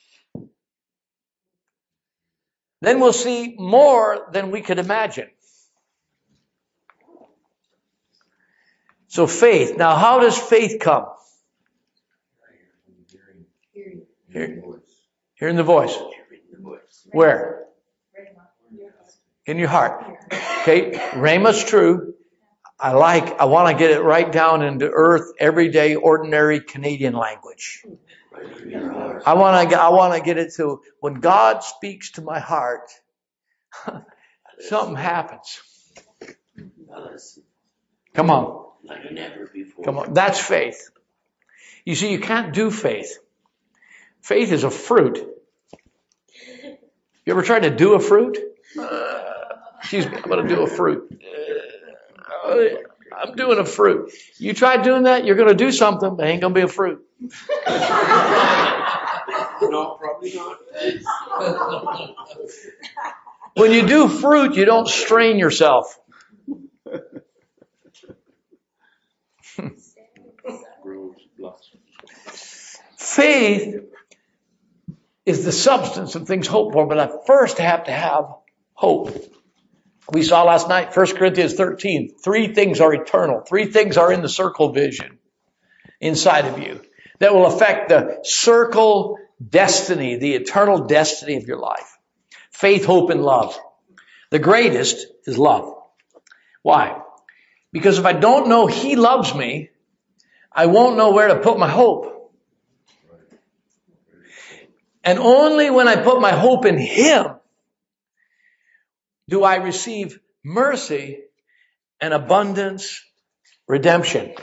then we'll see more than we could imagine. So faith. Now, how does faith come? Hear, hearing the voice. Where? In your heart. Okay, Rhema's true. I like, I want to get it right down into earth, everyday, ordinary Canadian language. I want to, I want to get it to, when God speaks to my heart, something happens. Come on. Come on. That's faith. You see, you can't do faith. Faith is a fruit. You ever tried to do a fruit? Uh, excuse me, I'm going to do a fruit. Uh, I'm doing a fruit. You try doing that, you're going to do something, but it ain't going to be a fruit. No, probably not. When you do fruit, you don't strain yourself. Faith is the substance of things hoped for, but I first have to have hope. We saw last night, First Corinthians thirteen, three things are eternal. Three things are in the circle vision inside of you that will affect the circle destiny, the eternal destiny of your life. Faith, hope, and love. The greatest is love. Why? Because if I don't know He loves me, I won't know where to put my hope. And only when I put my hope in Him do I receive mercy and abundance, redemption.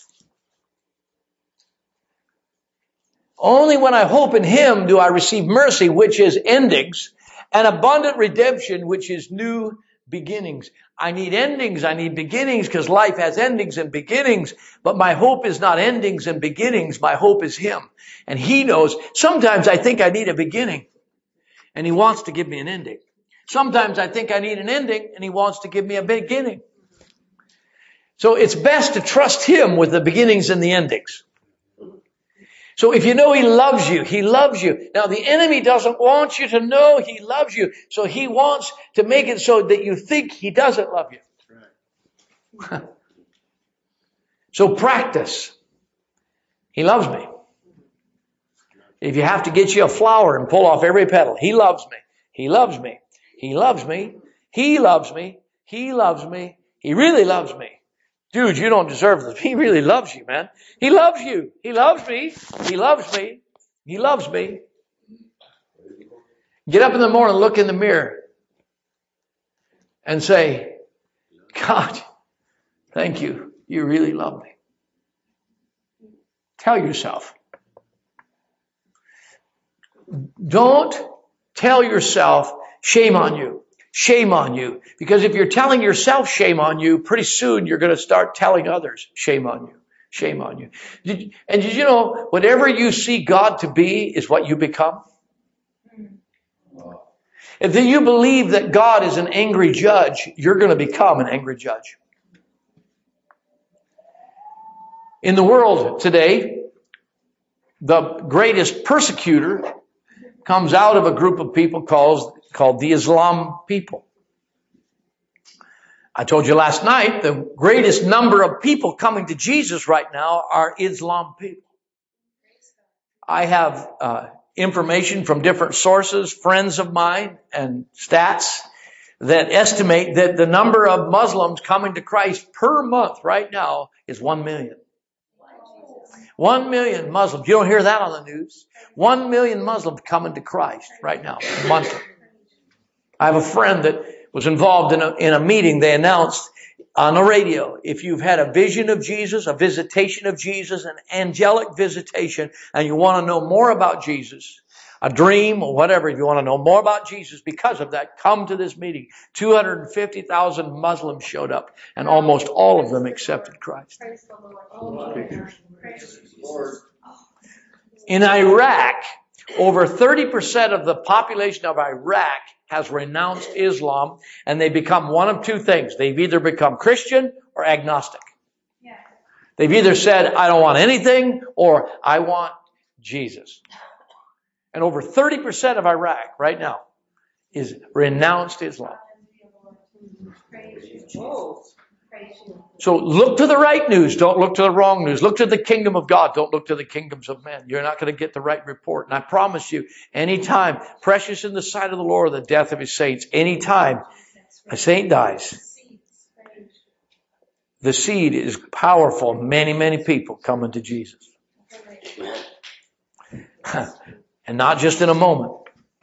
Only when I hope in Him do I receive mercy, which is endings, and abundant redemption, which is new beginnings. I need endings, I need beginnings, because life has endings and beginnings, but my hope is not endings and beginnings, my hope is Him. And He knows, sometimes I think I need a beginning, and He wants to give me an ending. Sometimes I think I need an ending, and He wants to give me a beginning. So it's best to trust Him with the beginnings and the endings. So if you know He loves you, He loves you. Now the enemy doesn't want you to know He loves you. So he wants to make it so that you think He doesn't love you. So practice. He loves me. If you have to get you a flower and pull off every petal, He loves me. He loves me. He loves me. He loves me. He loves me. He really loves me. Dude, you don't deserve this. He really loves you, man. He loves you. He loves me. He loves me. He loves me. Get up in the morning, look in the mirror, and say, God, thank you. You really love me. Tell yourself. Don't tell yourself, shame on you. Shame on you. Because if you're telling yourself shame on you, pretty soon you're going to start telling others shame on you. Shame on you. Did, and did you know, whatever you see God to be is what you become? If you believe that God is an angry judge, you're going to become an angry judge. In the world today, the greatest persecutor comes out of a group of people called called the Islam people. I told you last night, the greatest number of people coming to Jesus right now are Islam people. I have uh, information from different sources, friends of mine, and stats that estimate that the number of Muslims coming to Christ per month right now is one million. One million Muslims. You don't hear that on the news. One million Muslims coming to Christ right now, monthly. I have a friend that was involved in a, in a meeting. They announced on the radio, if you've had a vision of Jesus, a visitation of Jesus, an angelic visitation, and you want to know more about Jesus, a dream or whatever, if you want to know more about Jesus because of that, come to this meeting. two hundred fifty thousand Muslims showed up, and almost all of them accepted Christ. In Iraq, over thirty percent of the population of Iraq has renounced Islam, and they become one of two things. They've either become Christian or agnostic. Yeah. They've either said, I don't want anything, or I want Jesus. And over thirty percent of Iraq right now is renounced Islam. So look to the right news. Don't look to the wrong news. Look to the kingdom of God. Don't look to the kingdoms of men. You're not going to get the right report. And I promise you, anytime, precious in the sight of the Lord, the death of His saints, anytime a saint dies, the seed is powerful. Many, many people coming to Jesus. And not just in a moment.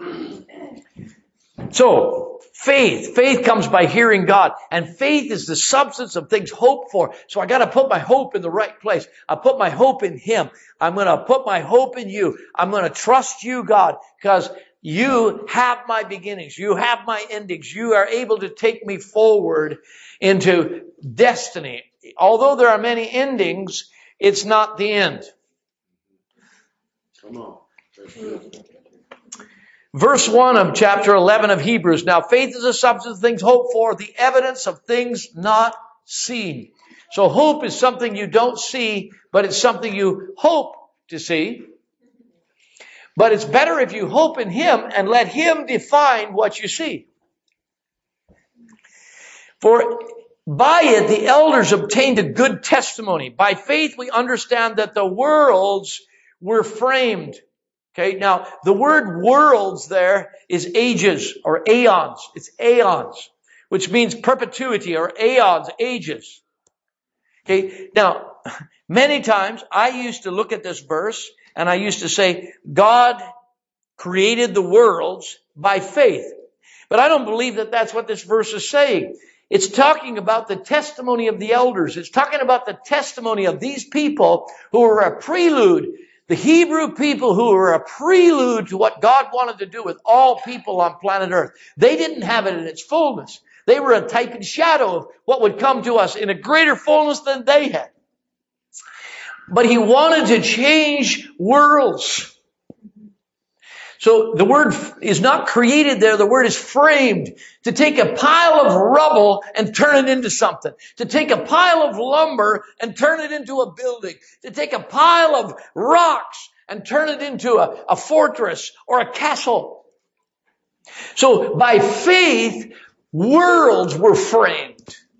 So, faith. Faith comes by hearing God. And faith is the substance of things hoped for. So I got to put my hope in the right place. I put my hope in Him. I'm going to put my hope in You. I'm going to trust You, God, because You have my beginnings. You have my endings. You are able to take me forward into destiny. Although there are many endings, it's not the end. Come on. Verse one of chapter eleven of Hebrews. Now faith is the substance of things hoped for, the evidence of things not seen. So hope is something you don't see, but it's something you hope to see. But it's better if you hope in Him and let Him define what you see. For by it the elders obtained a good testimony. By faith we understand that the worlds were framed. Okay, now the word worlds there is ages or aeons. It's aeons, which means perpetuity or aeons, ages. Okay, now many times I used to look at this verse and I used to say, God created the worlds by faith. But I don't believe that that's what this verse is saying. It's talking about the testimony of the elders. It's talking about the testimony of these people who were a prelude, the Hebrew people who were a prelude to what God wanted to do with all people on planet Earth. They didn't have it in its fullness. They were a type and shadow of what would come to us in a greater fullness than they had. But He wanted to change worlds. So the word is not created there. The word is framed. To take a pile of rubble and turn it into something. To take a pile of lumber and turn it into a building. To take a pile of rocks and turn it into a, a fortress or a castle. So by faith, worlds were framed.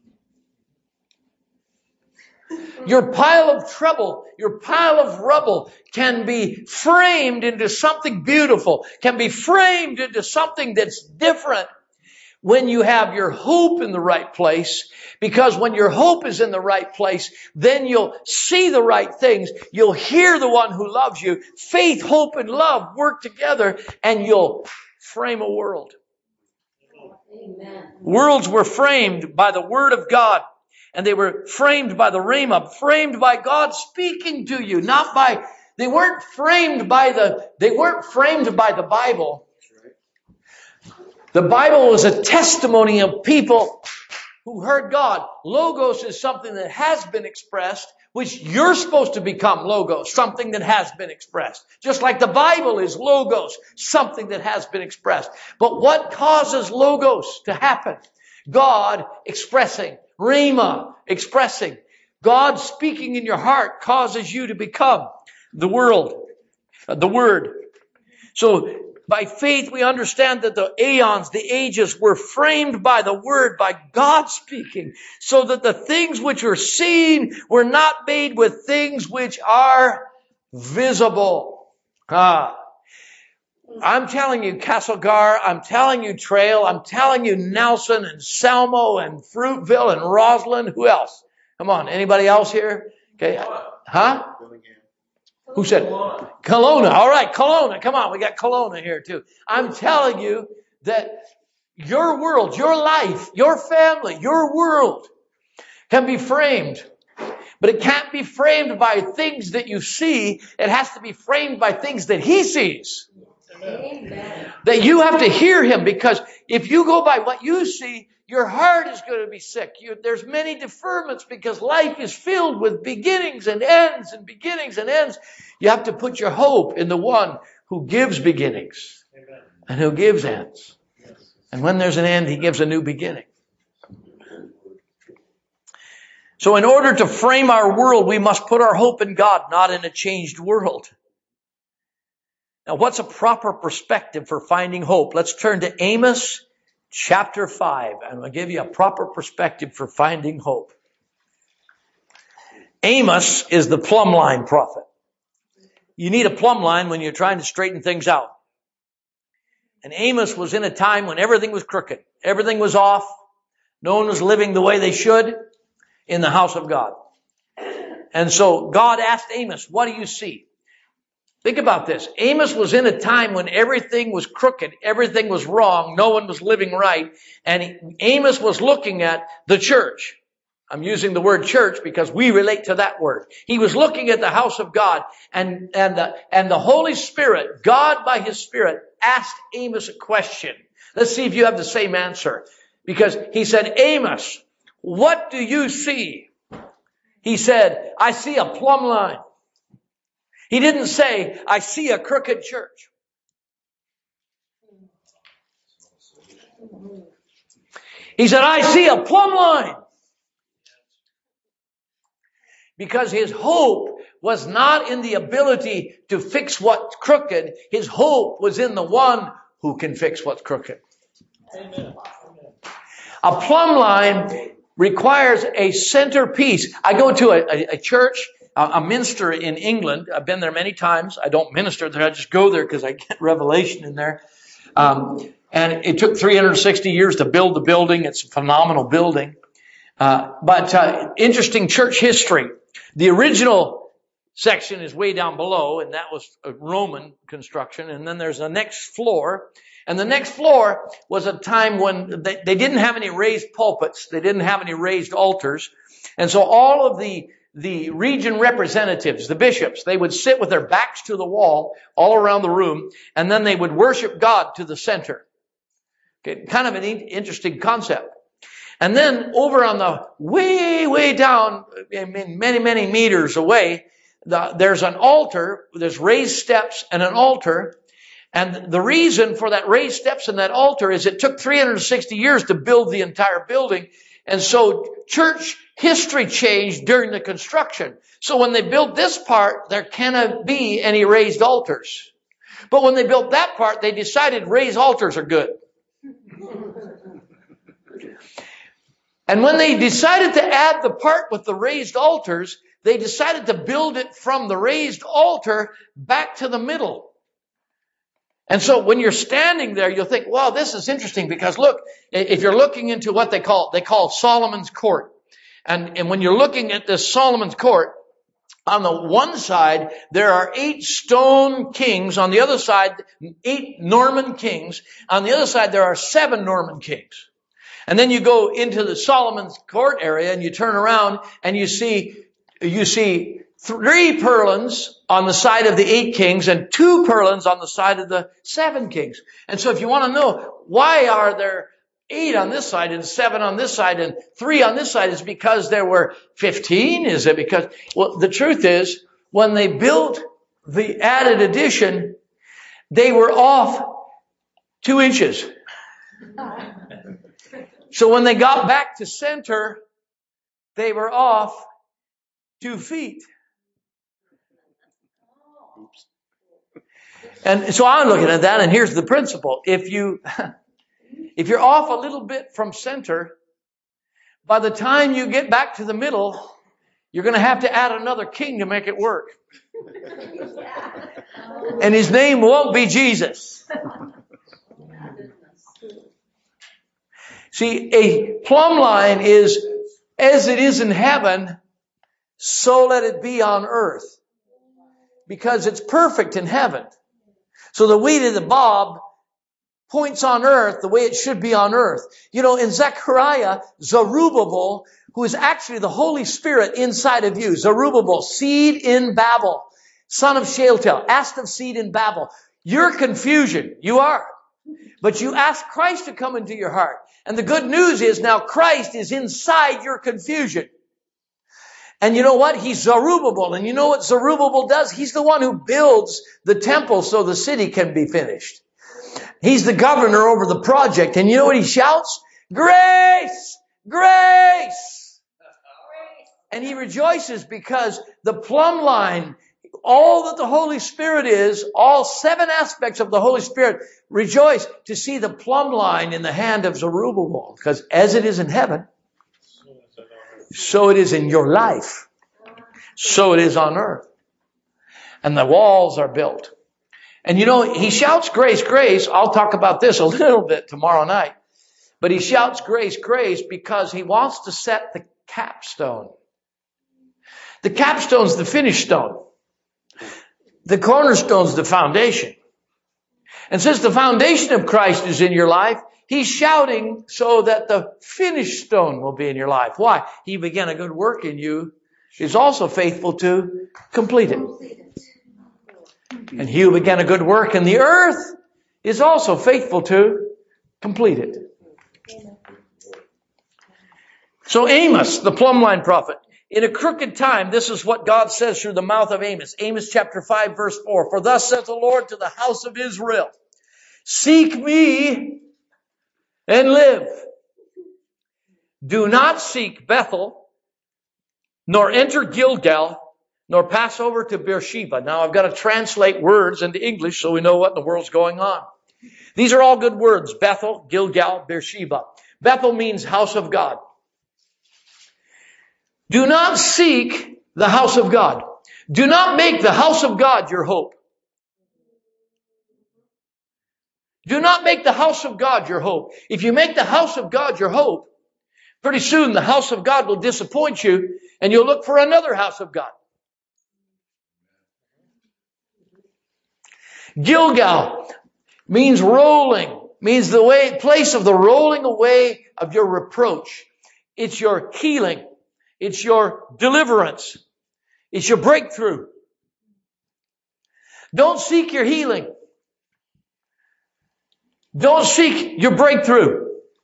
Your pile of trouble, your pile of rubble can be framed into something beautiful, can be framed into something that's different when you have your hope in the right place. Because when your hope is in the right place, then you'll see the right things. You'll hear the one who loves you. Faith, hope, and love work together and you'll frame a world. Amen. Worlds were framed by the Word of God. And they were framed by the Rhema, framed by God speaking to you, not by, they weren't framed by the, they weren't framed by the Bible. The Bible was a testimony of people who heard God. Logos is something that has been expressed, which you're supposed to become logos, something that has been expressed. Just like the Bible is logos, something that has been expressed. But what causes logos to happen? God expressing. Rhema, expressing. God speaking in your heart causes you to become the world, the Word. So by faith we understand that the aeons, the ages were framed by the Word, by God speaking, so that the things which are seen were not made with things which are visible. Ah. I'm telling you, Castlegar, I'm telling you, Trail, I'm telling you, Nelson and Selmo and Fruitville and Roslyn. Who else? Come on, anybody else here? Okay, huh? Who said? Kelowna. Kelowna. All right, Kelowna. Come on, we got Kelowna here too. I'm telling you that your world, your life, your family, your world can be framed. But it can't be framed by things that you see. It has to be framed by things that He sees. Amen. That you have to hear Him, because if you go by what you see, your heart is going to be sick. You, there's many deferments because life is filled with beginnings and ends and beginnings and ends. You have to put your hope in the one who gives beginnings. Amen. And who gives ends. Yes. And when there's an end, He gives a new beginning. So in order to frame our world, we must put our hope in God, not in a changed world. Now, what's a proper perspective for finding hope? Let's turn to Amos chapter five, and I'll give you a proper perspective for finding hope. Amos is the plumb line prophet. You need a plumb line when you're trying to straighten things out. And Amos was in a time when everything was crooked. Everything was off. No one was living the way they should in the house of God. And so God asked Amos, what do you see? Think about this. Amos was in a time when everything was crooked. Everything was wrong. No one was living right. And he, Amos was looking at the church. I'm using the word church because we relate to that word. He was looking at the house of God, and, and the, and the Holy Spirit, God by His Spirit, asked Amos a question. Let's see if you have the same answer. Because he said, Amos, what do you see? He said, I see a plumb line. He didn't say, I see a crooked church. He said, I see a plumb line. because his hope was not in the ability to fix what's crooked. His hope was in the one who can fix what's crooked. Amen. A plumb line requires a centerpiece. I go to a, a, a church, a, a minster in England. I've been there many times. I don't minister there. I just go there because I get revelation in there. Um, and it took three hundred sixty years to build the building. It's a phenomenal building. Uh, but uh, interesting church history. The original section is way down below, and that was a Roman construction. And then there's the next floor. And the next floor was a time when they, they didn't have any raised pulpits. They didn't have any raised altars. And so all of the, the region representatives, the bishops, they would sit with their backs to the wall all around the room, and then they would worship God to the center. Okay, kind of an interesting concept. And then over on the way, way down, I mean, many, many meters away, the, there's an altar, there's raised steps and an altar. And the reason for that raised steps and that altar is it took three hundred sixty years to build the entire building. And so church history changed during the construction. So when they built this part, there cannot be any raised altars. But when they built that part, they decided raised altars are good. And when they decided to add the part with the raised altars, they decided to build it from the raised altar back to the middle. And so when you're standing there, you'll think, wow, this is interesting because look, if you're looking into what they call, they call Solomon's court. And, and when you're looking at this Solomon's court, on the one side, there are eight stone kings. On the other side, eight Norman kings. On the other side, there are seven Norman kings. And then you go into the Solomon's court area and you turn around and you see, you see three purlins on the side of the eight kings and two purlins on the side of the seven kings. And so if you want to know why are there eight on this side and seven on this side and three on this side, is because there were fifteen? Is it because, well, the truth is when they built the added addition, they were off two inches. So when they got back to center, they were off two feet. And so I'm looking at that, and here's the principle. If you, if you're off a little bit from center, by the time you get back to the middle, you're going to have to add another king to make it work. And his name won't be Jesus. See, a plumb line is, as it is in heaven, so let it be on earth. Because it's perfect in heaven. So the way to the bob points on earth the way it should be on earth. You know, in Zechariah, Zerubbabel, who is actually the Holy Spirit inside of you, Zerubbabel, seed in Babel, son of Shealtiel, asked of seed in Babel. Your confusion, you are. But you ask Christ to come into your heart. And the good news is now Christ is inside your confusion. And you know what? He's Zerubbabel. And you know what Zerubbabel does? He's the one who builds the temple so the city can be finished. He's the governor over the project. And you know what he shouts? Grace! Grace! And he rejoices because the plumb line, all that the Holy Spirit is, all seven aspects of the Holy Spirit, rejoice to see the plumb line in the hand of Zerubbabel. Because as it is in heaven, so it is in your life. So it is on earth. And the walls are built. And you know, he shouts grace, grace. I'll talk about this a little bit tomorrow night. But he shouts grace, grace because he wants to set the capstone. The capstone's the finish stone. The cornerstone's the foundation. And since the foundation of Christ is in your life, he's shouting so that the finished stone will be in your life. Why? He began a good work in you, is also faithful to complete it. And he who began a good work in the earth is also faithful to complete it. So Amos, the plumb line prophet, in a crooked time, this is what God says through the mouth of Amos. Amos chapter five, verse four. For thus saith the Lord to the house of Israel, seek me and live. Do not seek Bethel, nor enter Gilgal, nor pass over to Beersheba. Now I've got to translate words into English so we know what in the world's going on. These are all good words. Bethel, Gilgal, Beersheba. Bethel means house of God. Do not seek the house of God. Do not make the house of God your hope. Do not make the house of God your hope. If you make the house of God your hope, pretty soon the house of God will disappoint you and you'll look for another house of God. Gilgal means rolling, means the way, place of the rolling away of your reproach. It's your healing. It's your deliverance. It's your breakthrough. Don't seek your healing. Don't seek your breakthrough.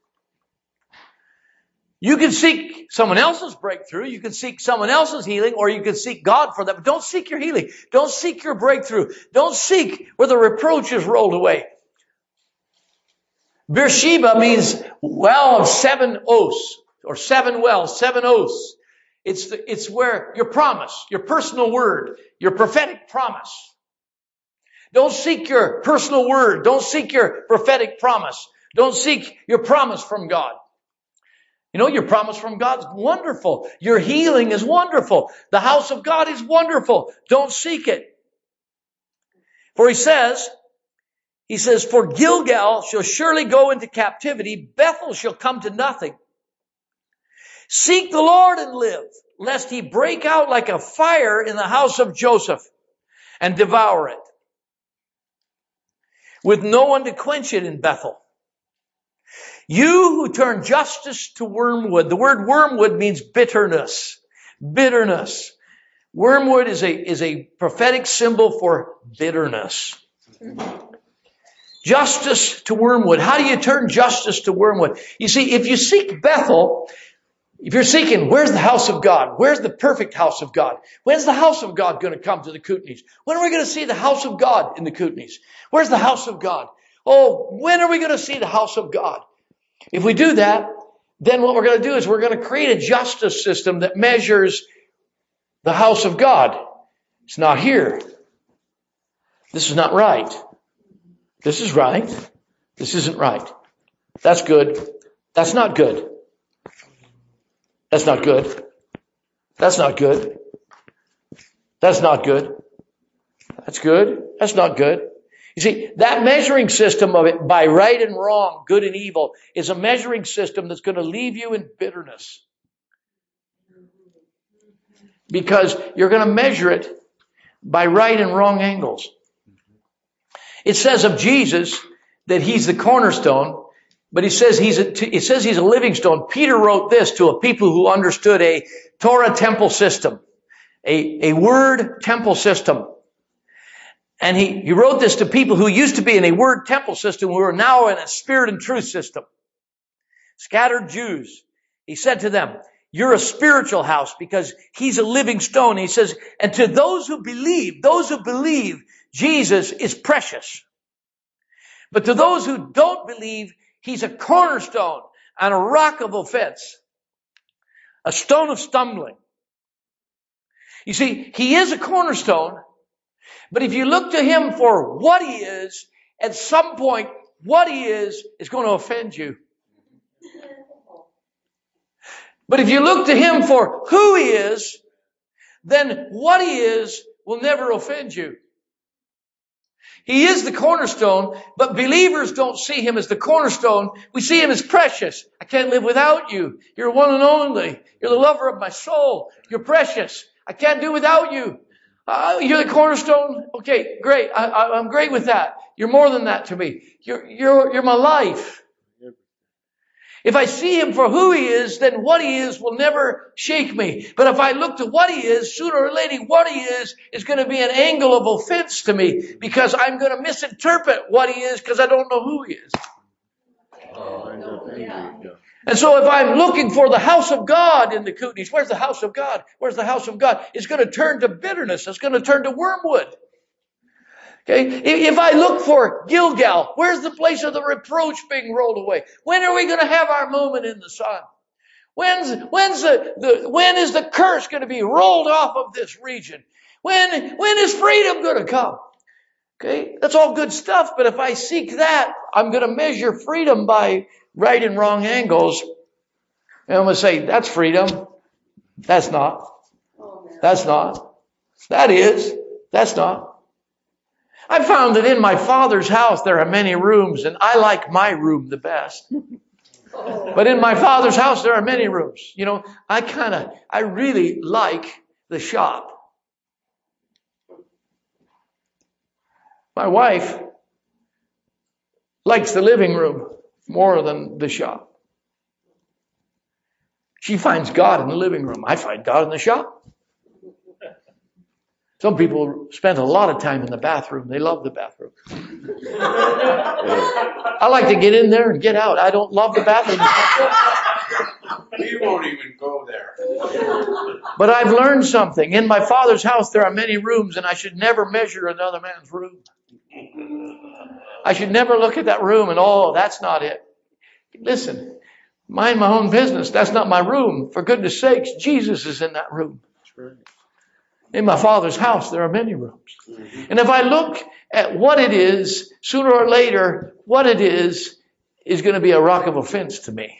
You can seek someone else's breakthrough. You can seek someone else's healing, or you can seek God for that. But don't seek your healing. Don't seek your breakthrough. Don't seek where the reproach is rolled away. Beersheba means well of seven oaths, or seven wells, seven oaths. It's the, it's where your promise, your personal word, your prophetic promise. Don't seek your personal word. Don't seek your prophetic promise. Don't seek your promise from God. You know, your promise from God is wonderful. Your healing is wonderful. The house of God is wonderful. Don't seek it. For he says, he says, for Gilgal shall surely go into captivity. Bethel shall come to nothing. Seek the Lord and live, lest he break out like a fire in the house of Joseph and devour it, with no one to quench it in Bethel. You who turn justice to wormwood. The word wormwood means bitterness. Bitterness. Wormwood is a, is a prophetic symbol for bitterness. Justice to wormwood. How do you turn justice to wormwood? You see, if you seek Bethel, if you're seeking, where's the house of God? Where's the perfect house of God? When's the house of God going to come to the Kootenays? When are we going to see the house of God in the Kootenays? Where's the house of God? Oh, when are we going to see the house of God? If we do that, then what we're going to do is we're going to create a justice system that measures the house of God. It's not here. This is not right. This is right. This isn't right. That's good. That's not good. That's not good. That's not good. That's not good. That's good. That's not good. You see, that measuring system of it by right and wrong, good and evil, is a measuring system that's going to leave you in bitterness. Because you're going to measure it by right and wrong angles. It says of Jesus that he's the cornerstone, but he says he's a, it says he's a living stone. Peter wrote this to a people who understood a Torah temple system, a, a word temple system. And he, he wrote this to people who used to be in a word temple system who are now in a spirit and truth system. Scattered Jews. He said to them, you're a spiritual house because he's a living stone. He says, and to those who believe, those who believe Jesus is precious. But to those who don't believe, he's a cornerstone and a rock of offense. A stone of stumbling. You see, he is a cornerstone. But if you look to him for what he is, at some point, what he is is going to offend you. But if you look to him for who he is, then what he is will never offend you. He is the cornerstone, but believers don't see him as the cornerstone. We see him as precious. I can't live without you. You're one and only. You're the lover of my soul. You're precious. I can't do without you. Uh, you're the cornerstone. Okay, great. I, I, I'm great with that. You're more than that to me. You're, you're, you're my life. If I see him for who he is, then what he is will never shake me. But if I look to what he is, sooner or later, what he is is going to be an angle of offense to me because I'm going to misinterpret what he is because I don't know who he is. Oh, yeah. And so if I'm looking for the house of God in the Kootenays, where's the house of God? Where's the house of God? It's going to turn to bitterness. It's going to turn to wormwood. Okay. If I look for Gilgal, where's the place of the reproach being rolled away? When are we going to have our moment in the sun? When's, when's the, the, when is the curse going to be rolled off of this region? When, when is freedom going to come? Okay, that's all good stuff, but if I seek that, I'm going to measure freedom by right and wrong angles. And I'm going to say, that's freedom. That's not. That's not. That is. That's not. I found that in my Father's house there are many rooms, and I like my room the best. But in my Father's house there are many rooms. You know, I kind of, I really like the shop. My wife likes the living room more than the shop. She finds God in the living room. I find God in the shop. Some people spend a lot of time in the bathroom. They love the bathroom. I like to get in there and get out. I don't love the bathroom. You won't even go there. But I've learned something. In my Father's house there are many rooms, and I should never measure another man's room. I should never look at that room and, oh, that's not it. Listen, mind my own business. That's not my room. For goodness sakes, Jesus is in that room. That's right. In my Father's house, there are many rooms. And if I look at what it is, sooner or later, what it is, is going to be a rock of offense to me.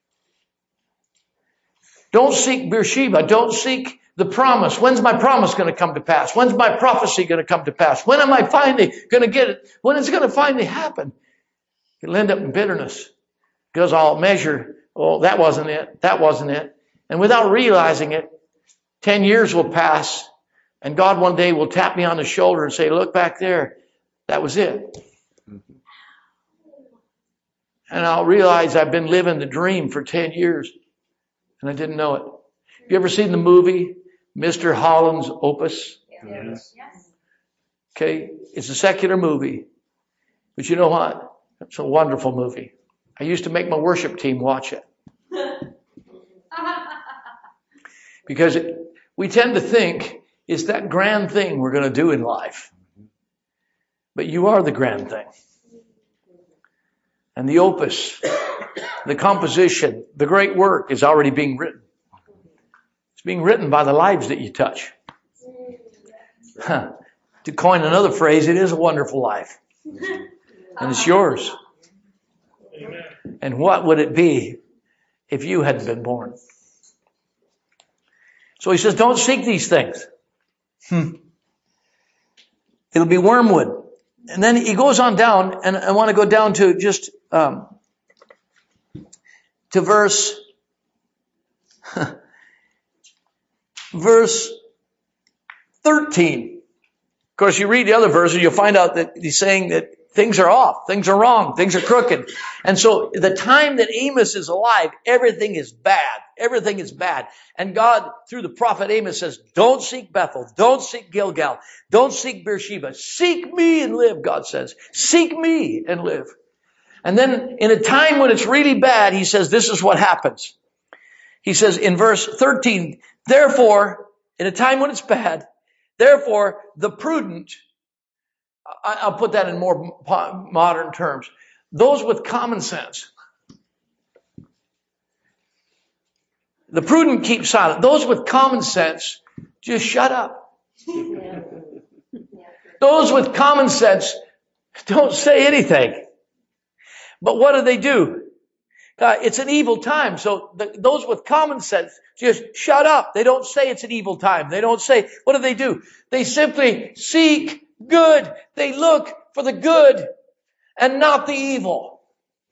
Don't seek Beersheba. Don't seek the promise. When's my promise going to come to pass? When's my prophecy going to come to pass? When am I finally going to get it? When is it going to finally happen? It'll end up in bitterness. Because I'll measure, oh, that wasn't it. That wasn't it. And without realizing it, ten years will pass. And God one day will tap me on the shoulder and say, look back there. That was it. Mm-hmm. And I'll realize I've been living the dream for ten years. And I didn't know it. Have you ever seen the movie, Mister Holland's Opus? Yes. Yes. Okay. It's a secular movie. But you know what? It's a wonderful movie. I used to make my worship team watch it. Because it, we tend to think it's that grand thing we're going to do in life. But you are the grand thing. And the opus, the composition, the great work is already being written. It's being written by the lives that you touch. Huh. To coin another phrase, it is a wonderful life. And it's yours. Amen. And what would it be if you hadn't been born? So he says, don't seek these things. Hmm. It'll be wormwood. And then he goes on down, and I want to go down to just um, to verse verse thirteen. Of course, you read the other verses, you'll find out that he's saying that things are off, things are wrong, things are crooked. And so the time that Amos is alive, everything is bad. Everything is bad. And God, through the prophet Amos, says, don't seek Bethel, don't seek Gilgal, don't seek Beersheba. Seek me and live, God says. Seek me and live. And then in a time when it's really bad, he says, this is what happens. He says in verse thirteen, therefore, in a time when it's bad, therefore, the prudent, I'll put that in more modern terms, those with common sense. The prudent keep silent. Those with common sense, just shut up. Those with common sense, don't say anything. But what do they do? Uh, it's an evil time. So the, those with common sense just shut up. They don't say it's an evil time. They don't say, what do they do? They simply seek good. They look for the good and not the evil.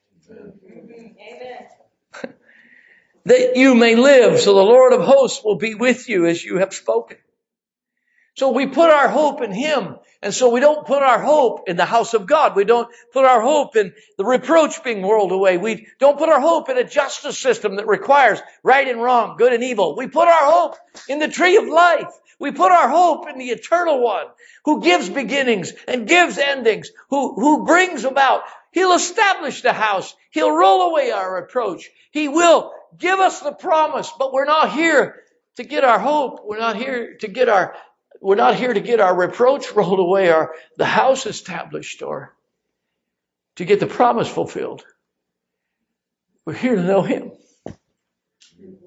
Amen. That you may live, so the Lord of hosts will be with you as you have spoken. So we put our hope in Him. And so we don't put our hope in the house of God. We don't put our hope in the reproach being whirled away. We don't put our hope in a justice system that requires right and wrong, good and evil. We put our hope in the tree of life. We put our hope in the eternal one who gives beginnings and gives endings, who, who brings about. He'll establish the house. He'll roll away our reproach. He will give us the promise, but we're not here to get our hope. We're not here to get our, we're not here to get our reproach rolled away or the house established or to get the promise fulfilled. We're here to know Him.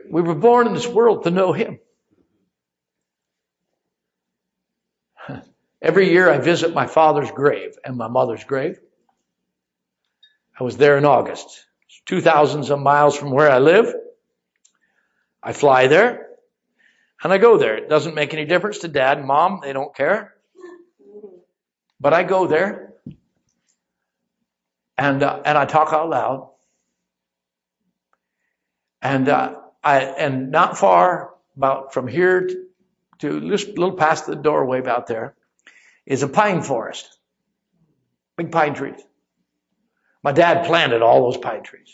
We were born in this world to know Him. Every year I visit my father's grave and my mother's grave. I was there in August. It's two thousand some miles from where I live. I fly there and I go there. It doesn't make any difference to Dad and Mom. They don't care. But I go there and uh, and I talk out loud. And uh, I and not far about from here to, to just a little past the doorway about there is a pine forest. Big pine trees. My dad planted all those pine trees.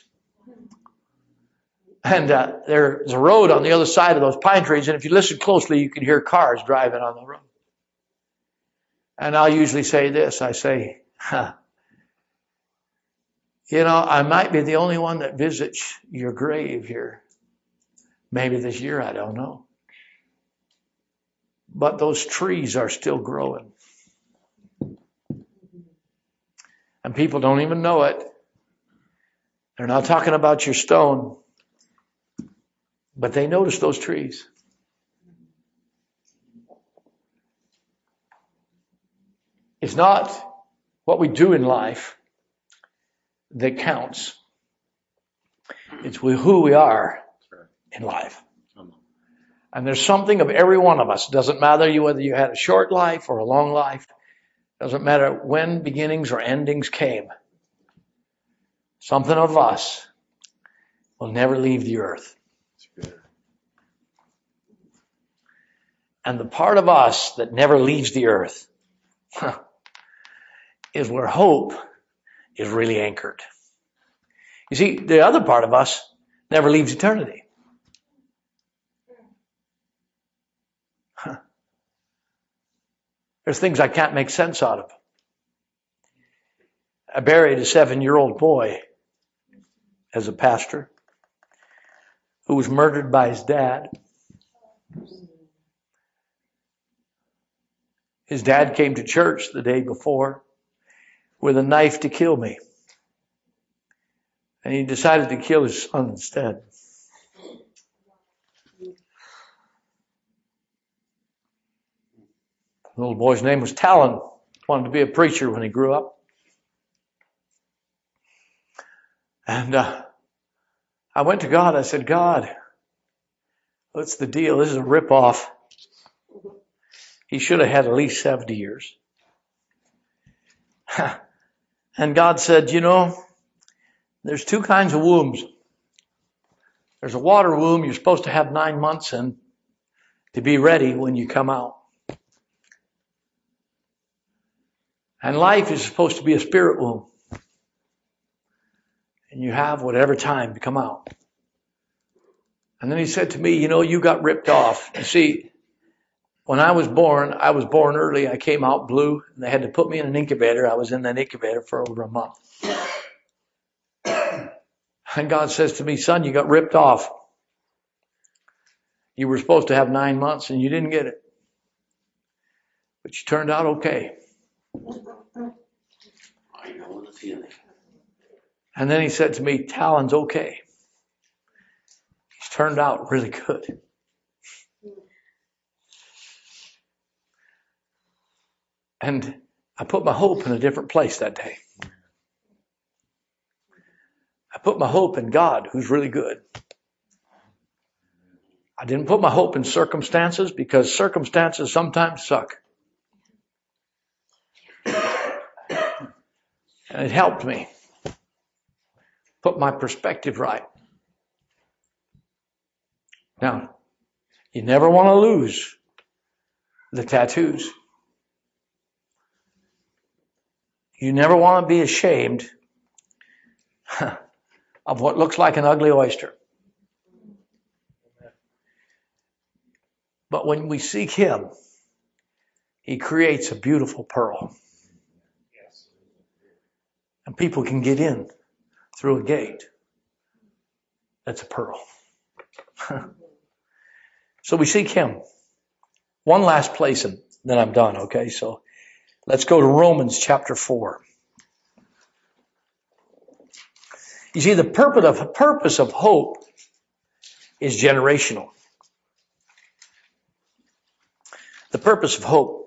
And uh, there's a road on the other side of those pine trees, and if you listen closely, you can hear cars driving on the road. And I'll usually say this. I say, huh, you know, I might be the only one that visits your grave here. Maybe this year, I don't know. But those trees are still growing. And people don't even know it. They're not talking about your stone. But they notice those trees. It's not what we do in life that counts. It's who we are in life. And there's something of every one of us. It doesn't matter you whether you had a short life or a long life. It doesn't matter when beginnings or endings came. Something of us will never leave the earth. And the part of us that never leaves the earth huh, is where hope is really anchored. You see, the other part of us never leaves eternity. Huh. There's things I can't make sense out of. I buried a seven-year-old boy as a pastor who was murdered by his dad. His dad came to church the day before with a knife to kill me. And he decided to kill his son instead. The little boy's name was Talon. Wanted to be a preacher when he grew up. And uh, I went to God. I said, God, what's the deal? This is a ripoff. He should have had at least seventy years. And God said, you know, there's two kinds of wombs. There's a water womb you're supposed to have nine months in to be ready when you come out. And life is supposed to be a spirit womb. And you have whatever time to come out. And then he said to me, you know, you got ripped off. You see, when I was born, I was born early. I came out blue, and they had to put me in an incubator. I was in that incubator for over a month. And God says to me, son, you got ripped off. You were supposed to have nine months, and you didn't get it. But you turned out okay. I know the feeling. And then he said to me, Talon's okay. He's turned out really good. And I put my hope in a different place that day. I put my hope in God, who's really good. I didn't put my hope in circumstances because circumstances sometimes suck. And it helped me put my perspective right. Now, you never want to lose the tattoos. You never want to be ashamed of what looks like an ugly oyster. But when we seek Him, He creates a beautiful pearl. And people can get in through a gate. That's a pearl. So we seek Him. One last place and then I'm done, okay? So let's go to Romans chapter four. You see, the purpose of, purpose of hope is generational. The purpose of hope.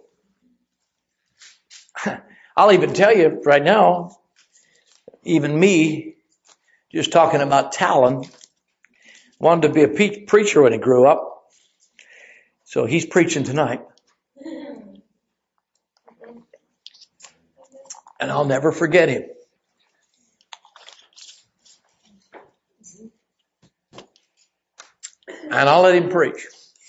I'll even tell you right now, even me, just talking about Talon, wanted to be a pe- preacher when he grew up. So he's preaching tonight. And I'll never forget him. And I'll let him preach.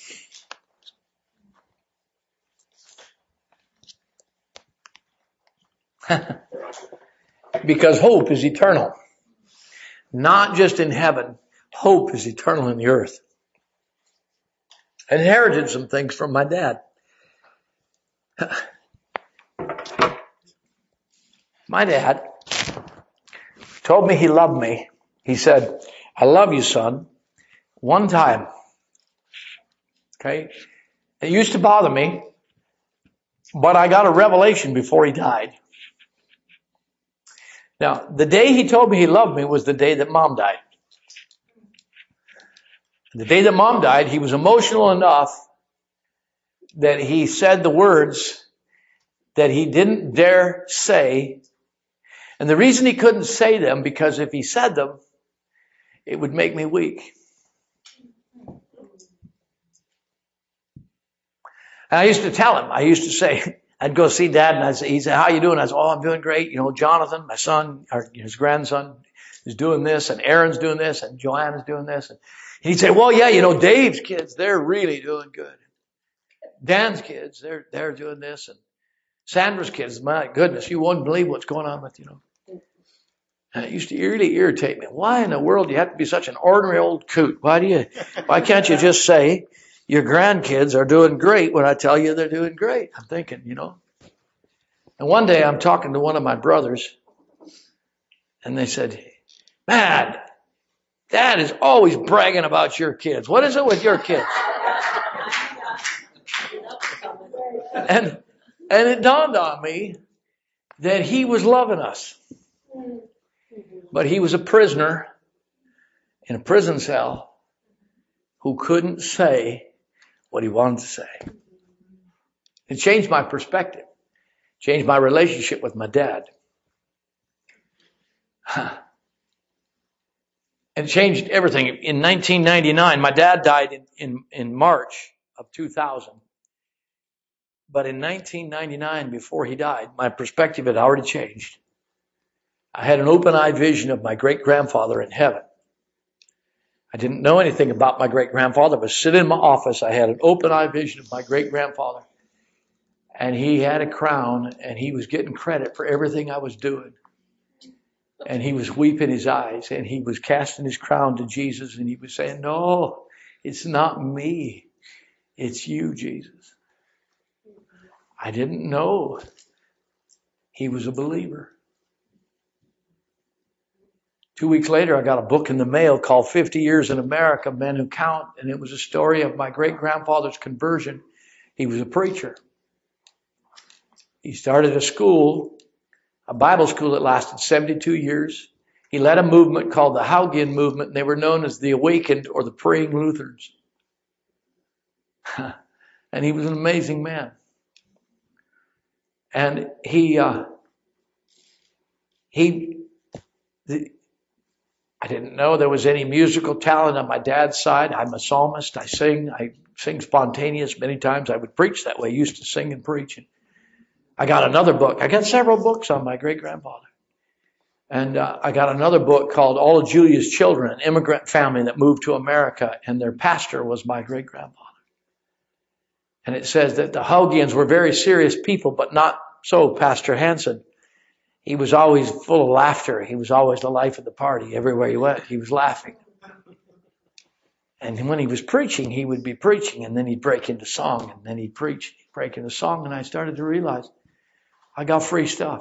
Because hope is eternal. Not just in heaven. Hope is eternal in the earth. I inherited some things from my dad. My dad told me he loved me. He said, I love you, son. One time. Okay. It used to bother me, but I got a revelation before he died. Now, the day he told me he loved me was the day that Mom died. The day that Mom died, he was emotional enough that he said the words that he didn't dare say. And the reason he couldn't say them, because if he said them, it would make me weak. And I used to tell him, I used to say, I'd go see Dad and I'd say, he'd say, how you doing? I said, oh, I'm doing great. You know, Jonathan, my son, or his grandson is doing this, and Aaron's doing this, and Joanna's doing this. And he'd say, well, yeah, you know, Dave's kids, they're really doing good. Dan's kids, they're, they're doing this. And Sandra's kids, my goodness, you wouldn't believe what's going on with, you know. And it used to really irritate me. Why in the world do you have to be such an ordinary old coot? Why do you, why can't you just say your grandkids are doing great when I tell you they're doing great? I'm thinking, you know. And one day I'm talking to one of my brothers, and they said, man, Dad is always bragging about your kids. What is it with your kids? And, and it dawned on me that he was loving us. But he was a prisoner in a prison cell who couldn't say what he wanted to say. It changed my perspective. Changed my relationship with my dad. And it changed everything. In nineteen ninety-nine, my dad died in, in, in March of two thousand. But in nineteen ninety-nine, before he died, my perspective had already changed. I had an open-eyed vision of my great-grandfather in heaven. I didn't know anything about my great-grandfather. I was sitting in my office. I had an open-eyed vision of my great-grandfather. And he had a crown, and he was getting credit for everything I was doing. And he was weeping his eyes, and he was casting his crown to Jesus, and he was saying, no, it's not me. It's you, Jesus. I didn't know he was a believer. Two weeks later, I got a book in the mail called fifty years in America, Men Who Count. And it was a story of my great-grandfather's conversion. He was a preacher. He started a school, a Bible school that lasted seventy-two years. He led a movement called the Haugean movement, and they were known as the Awakened or the Praying Lutherans. And he was an amazing man. And he, uh, he, the, I didn't know there was any musical talent on my dad's side. I'm a psalmist. I sing. I sing spontaneous many times. I would preach that way. I used to sing and preach. I got another book. I got several books on my great-grandfather. And uh, I got another book called All of Julia's Children, an immigrant family that moved to America, and their pastor was my great-grandfather. And it says that the Haugeans were very serious people, but not so Pastor Hansen. He was always full of laughter. He was always the life of the party. Everywhere he went, he was laughing. And when he was preaching, he would be preaching, and then he'd break into song, and then he'd preach, he'd break into song, and I started to realize I got free stuff.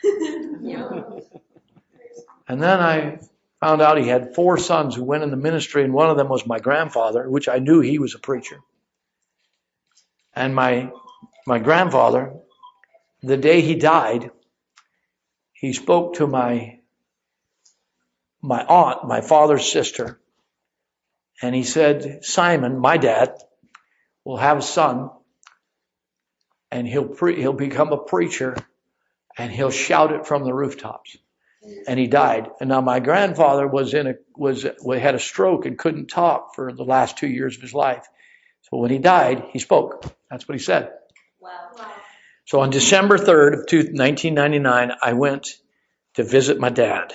And then I found out he had four sons who went in the ministry, and one of them was my grandfather, which I knew he was a preacher. And my my grandfather, the day he died, he spoke to my my aunt, my father's sister, And he said, Simon, my dad, will have a son, and he'll pre- he'll become a preacher, and he'll shout it from the rooftops. And he died. And now my grandfather was in a was had a stroke and couldn't talk for the last two years of his life. So when he died, he spoke. That's what he said. Wow. So on December third of nineteen ninety-nine, I went to visit my dad.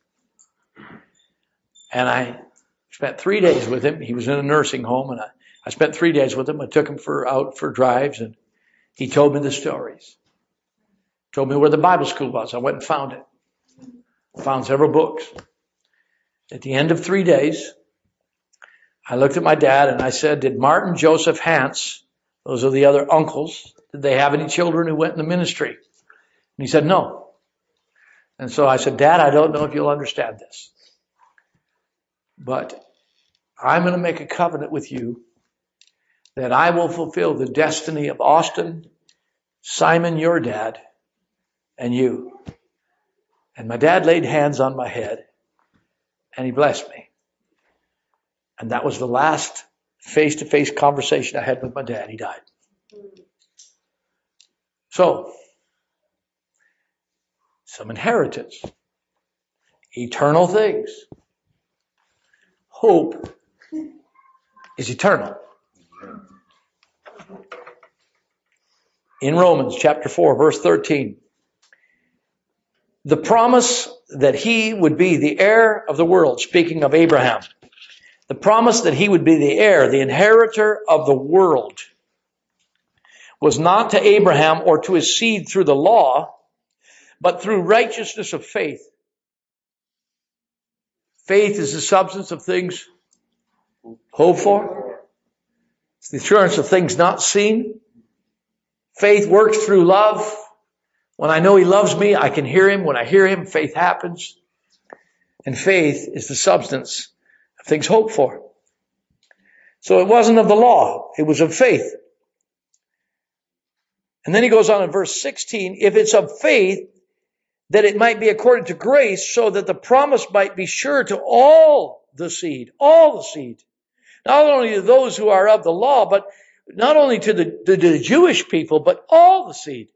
And I spent three days with him. He was in a nursing home, and I, I spent three days with him. I took him for out for drives, and he told me the stories. Told me where the Bible school was. I went and found it. Found several books. At the end of three days, I looked at my dad and I said, did Martin Joseph Hance, those are the other uncles, did they have any children who went in the ministry? And he said, no. And so I said, Dad, I don't know if you'll understand this, but I'm going to make a covenant with you that I will fulfill the destiny of Austin, Simon, your dad, and you. And my dad laid hands on my head and he blessed me. And that was the last face-to-face conversation I had with my dad. He died. So, some inheritance, eternal things. Hope is eternal. In Romans chapter four, verse thirteen, the promise that he would be the heir of the world, speaking of Abraham, the promise that he would be the heir, the inheritor of the world, was not to Abraham or to his seed through the law, but through righteousness of faith. Faith is the substance of things hoped for. It's the assurance of things not seen. Faith works through love. When I know he loves me, I can hear him. When I hear him, faith happens. And faith is the substance of things hoped for. So it wasn't of the law. It was of faith. And then he goes on in verse sixteen, if it's of faith, that it might be according to grace, so that the promise might be sure to all the seed, all the seed. Not only to those who are of the law, but not only to the, to the Jewish people, but all the seed.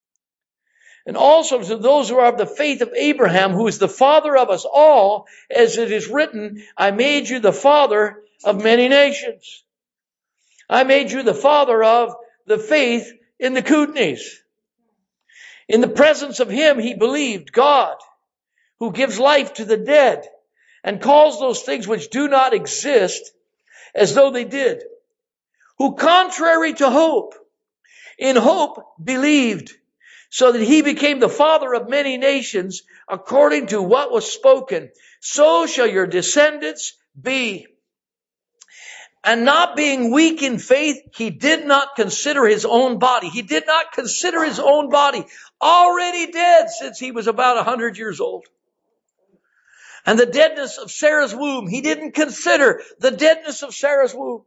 And also to those who are of the faith of Abraham, who is the father of us all, as it is written, I made you the father of many nations. I made you the father of the faith in the Kootenays. In the presence of him, he believed God, who gives life to the dead and calls those things which do not exist as though they did. Who, contrary to hope, in hope believed, so that he became the father of many nations, according to what was spoken. So shall your descendants be. And not being weak in faith, he did not consider his own body. He did not consider his own body already dead since he was about a hundred years old. And the deadness of Sarah's womb, he didn't consider the deadness of Sarah's womb.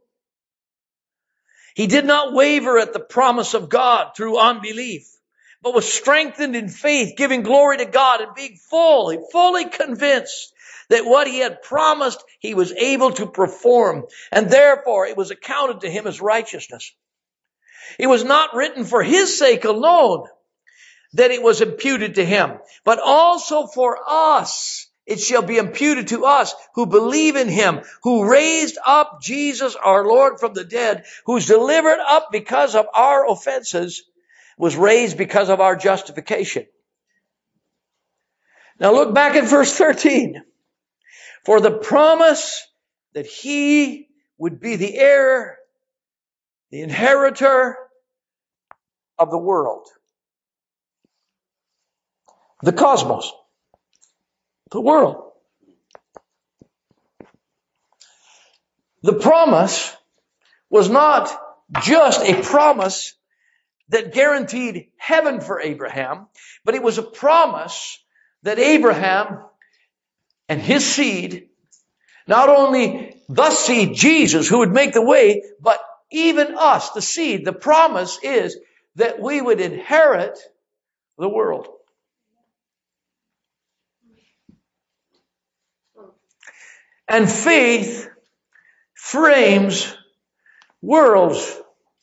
He did not waver at the promise of God through unbelief, but was strengthened in faith, giving glory to God and being fully, fully convinced that what he had promised, he was able to perform. And therefore, it was accounted to him as righteousness. It was not written for his sake alone that it was imputed to him, but also for us. It shall be imputed to us who believe in him, who raised up Jesus our Lord from the dead, who's delivered up because of our offenses, was raised because of our justification. Now look back at verse thirteen. For the promise that he would be the heir, the inheritor of the world, the cosmos, the world. The promise was not just a promise that guaranteed heaven for Abraham, but it was a promise that Abraham and his seed, not only the seed, Jesus, who would make the way, but even us, the seed. The promise is that we would inherit the world. And faith, frames worlds.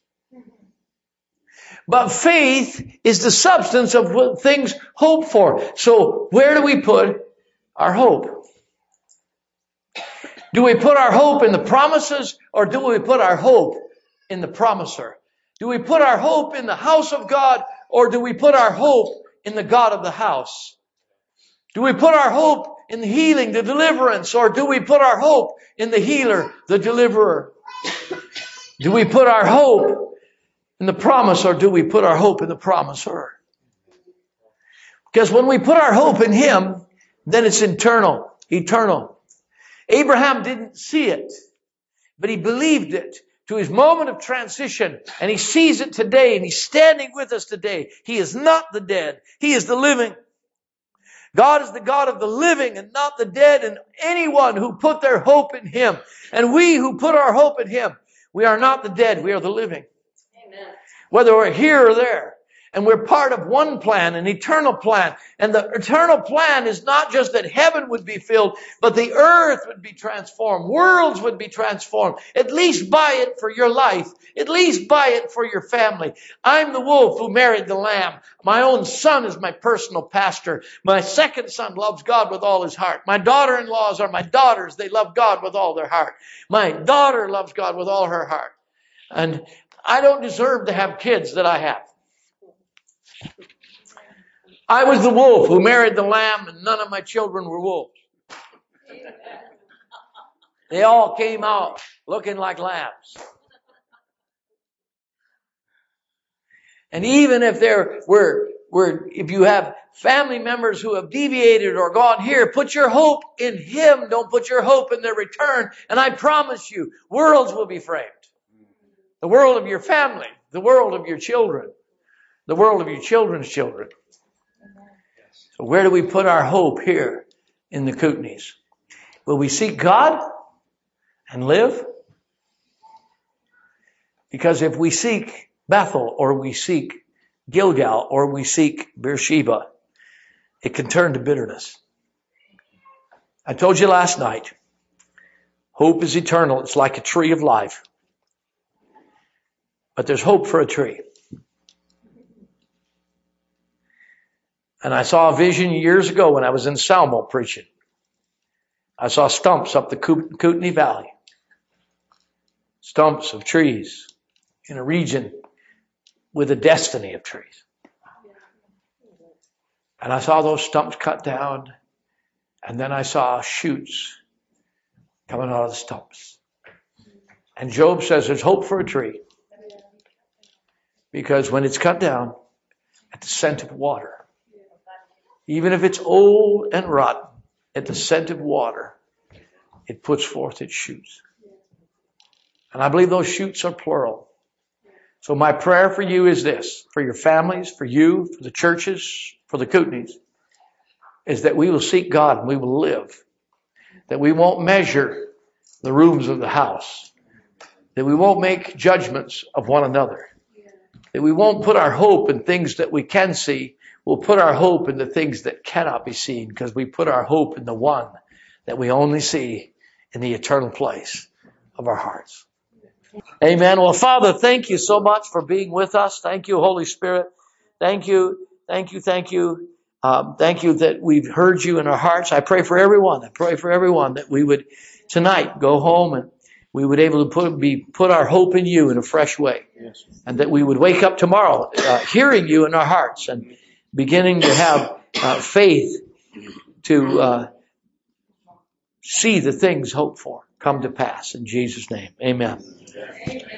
But faith is the substance of what things hoped for. So where do we put our hope? Do we put our hope in the promises, or do we put our hope in the promiser? Do we put our hope in the house of God, or do we put our hope in the God of the house? Do we put our hope in the healing, the deliverance, or do we put our hope in the healer, the deliverer? Do we put our hope in the promise, or do we put our hope in the promiser? Because when we put our hope in Him, then it's eternal, eternal. Abraham didn't see it, but he believed it to his moment of transition, and he sees it today, and he's standing with us today. He is not the dead. He is the living. God is the God of the living and not the dead, and anyone who put their hope in Him. And we who put our hope in Him, we are not the dead, we are the living. Amen. Whether we're here or there. And we're part of one plan, an eternal plan. And the eternal plan is not just that heaven would be filled, but the earth would be transformed. Worlds would be transformed. At least buy it for your life. At least buy it for your family. I'm the wolf who married the lamb. My own son is my personal pastor. My second son loves God with all his heart. My daughter-in-laws are my daughters. They love God with all their heart. My daughter loves God with all her heart. And I don't deserve to have kids that I have. I was the wolf who married the lamb, and none of my children were wolves. They all came out looking like lambs. And even if there were, were, if you have family members who have deviated or gone here, put your hope in Him. Don't put your hope in their return. And I promise you, worlds will be framed. The world of your family, the world of your children, the world of your children's children. So where do we put our hope here in the Kootenays? Will we seek God and live? Because if we seek Bethel, or we seek Gilgal, or we seek Beersheba, it can turn to bitterness. I told you last night, hope is eternal. It's like a tree of life. But there's hope for a tree. And I saw a vision years ago when I was in Salmo preaching. I saw stumps up the Kootenai Valley. Stumps of trees in a region with a destiny of trees. And I saw those stumps cut down. And then I saw shoots coming out of the stumps. And Job says there's hope for a tree. Because when it's cut down at the scent of water, even if it's old and rotten, at the scent of water, it puts forth its shoots. And I believe those shoots are plural. So my prayer for you is this, for your families, for you, for the churches, for the Kootenays, is that we will seek God and we will live. That we won't measure the rooms of the house. That we won't make judgments of one another. That we won't put our hope in things that we can see. We'll put our hope in the things that cannot be seen, because we put our hope in the one that we only see in the eternal place of our hearts. Amen. Well, Father, thank you so much for being with us. Thank you, Holy Spirit. Thank you. Thank you. Thank you. Um, thank you that we've heard you in our hearts. I pray for everyone. I pray for everyone that we would tonight go home and we would able to put, be, put our hope in you in a fresh way. Yes. And that we would wake up tomorrow uh, hearing you in our hearts and beginning to have uh, faith to uh, see the things hoped for come to pass. In Jesus' name, amen.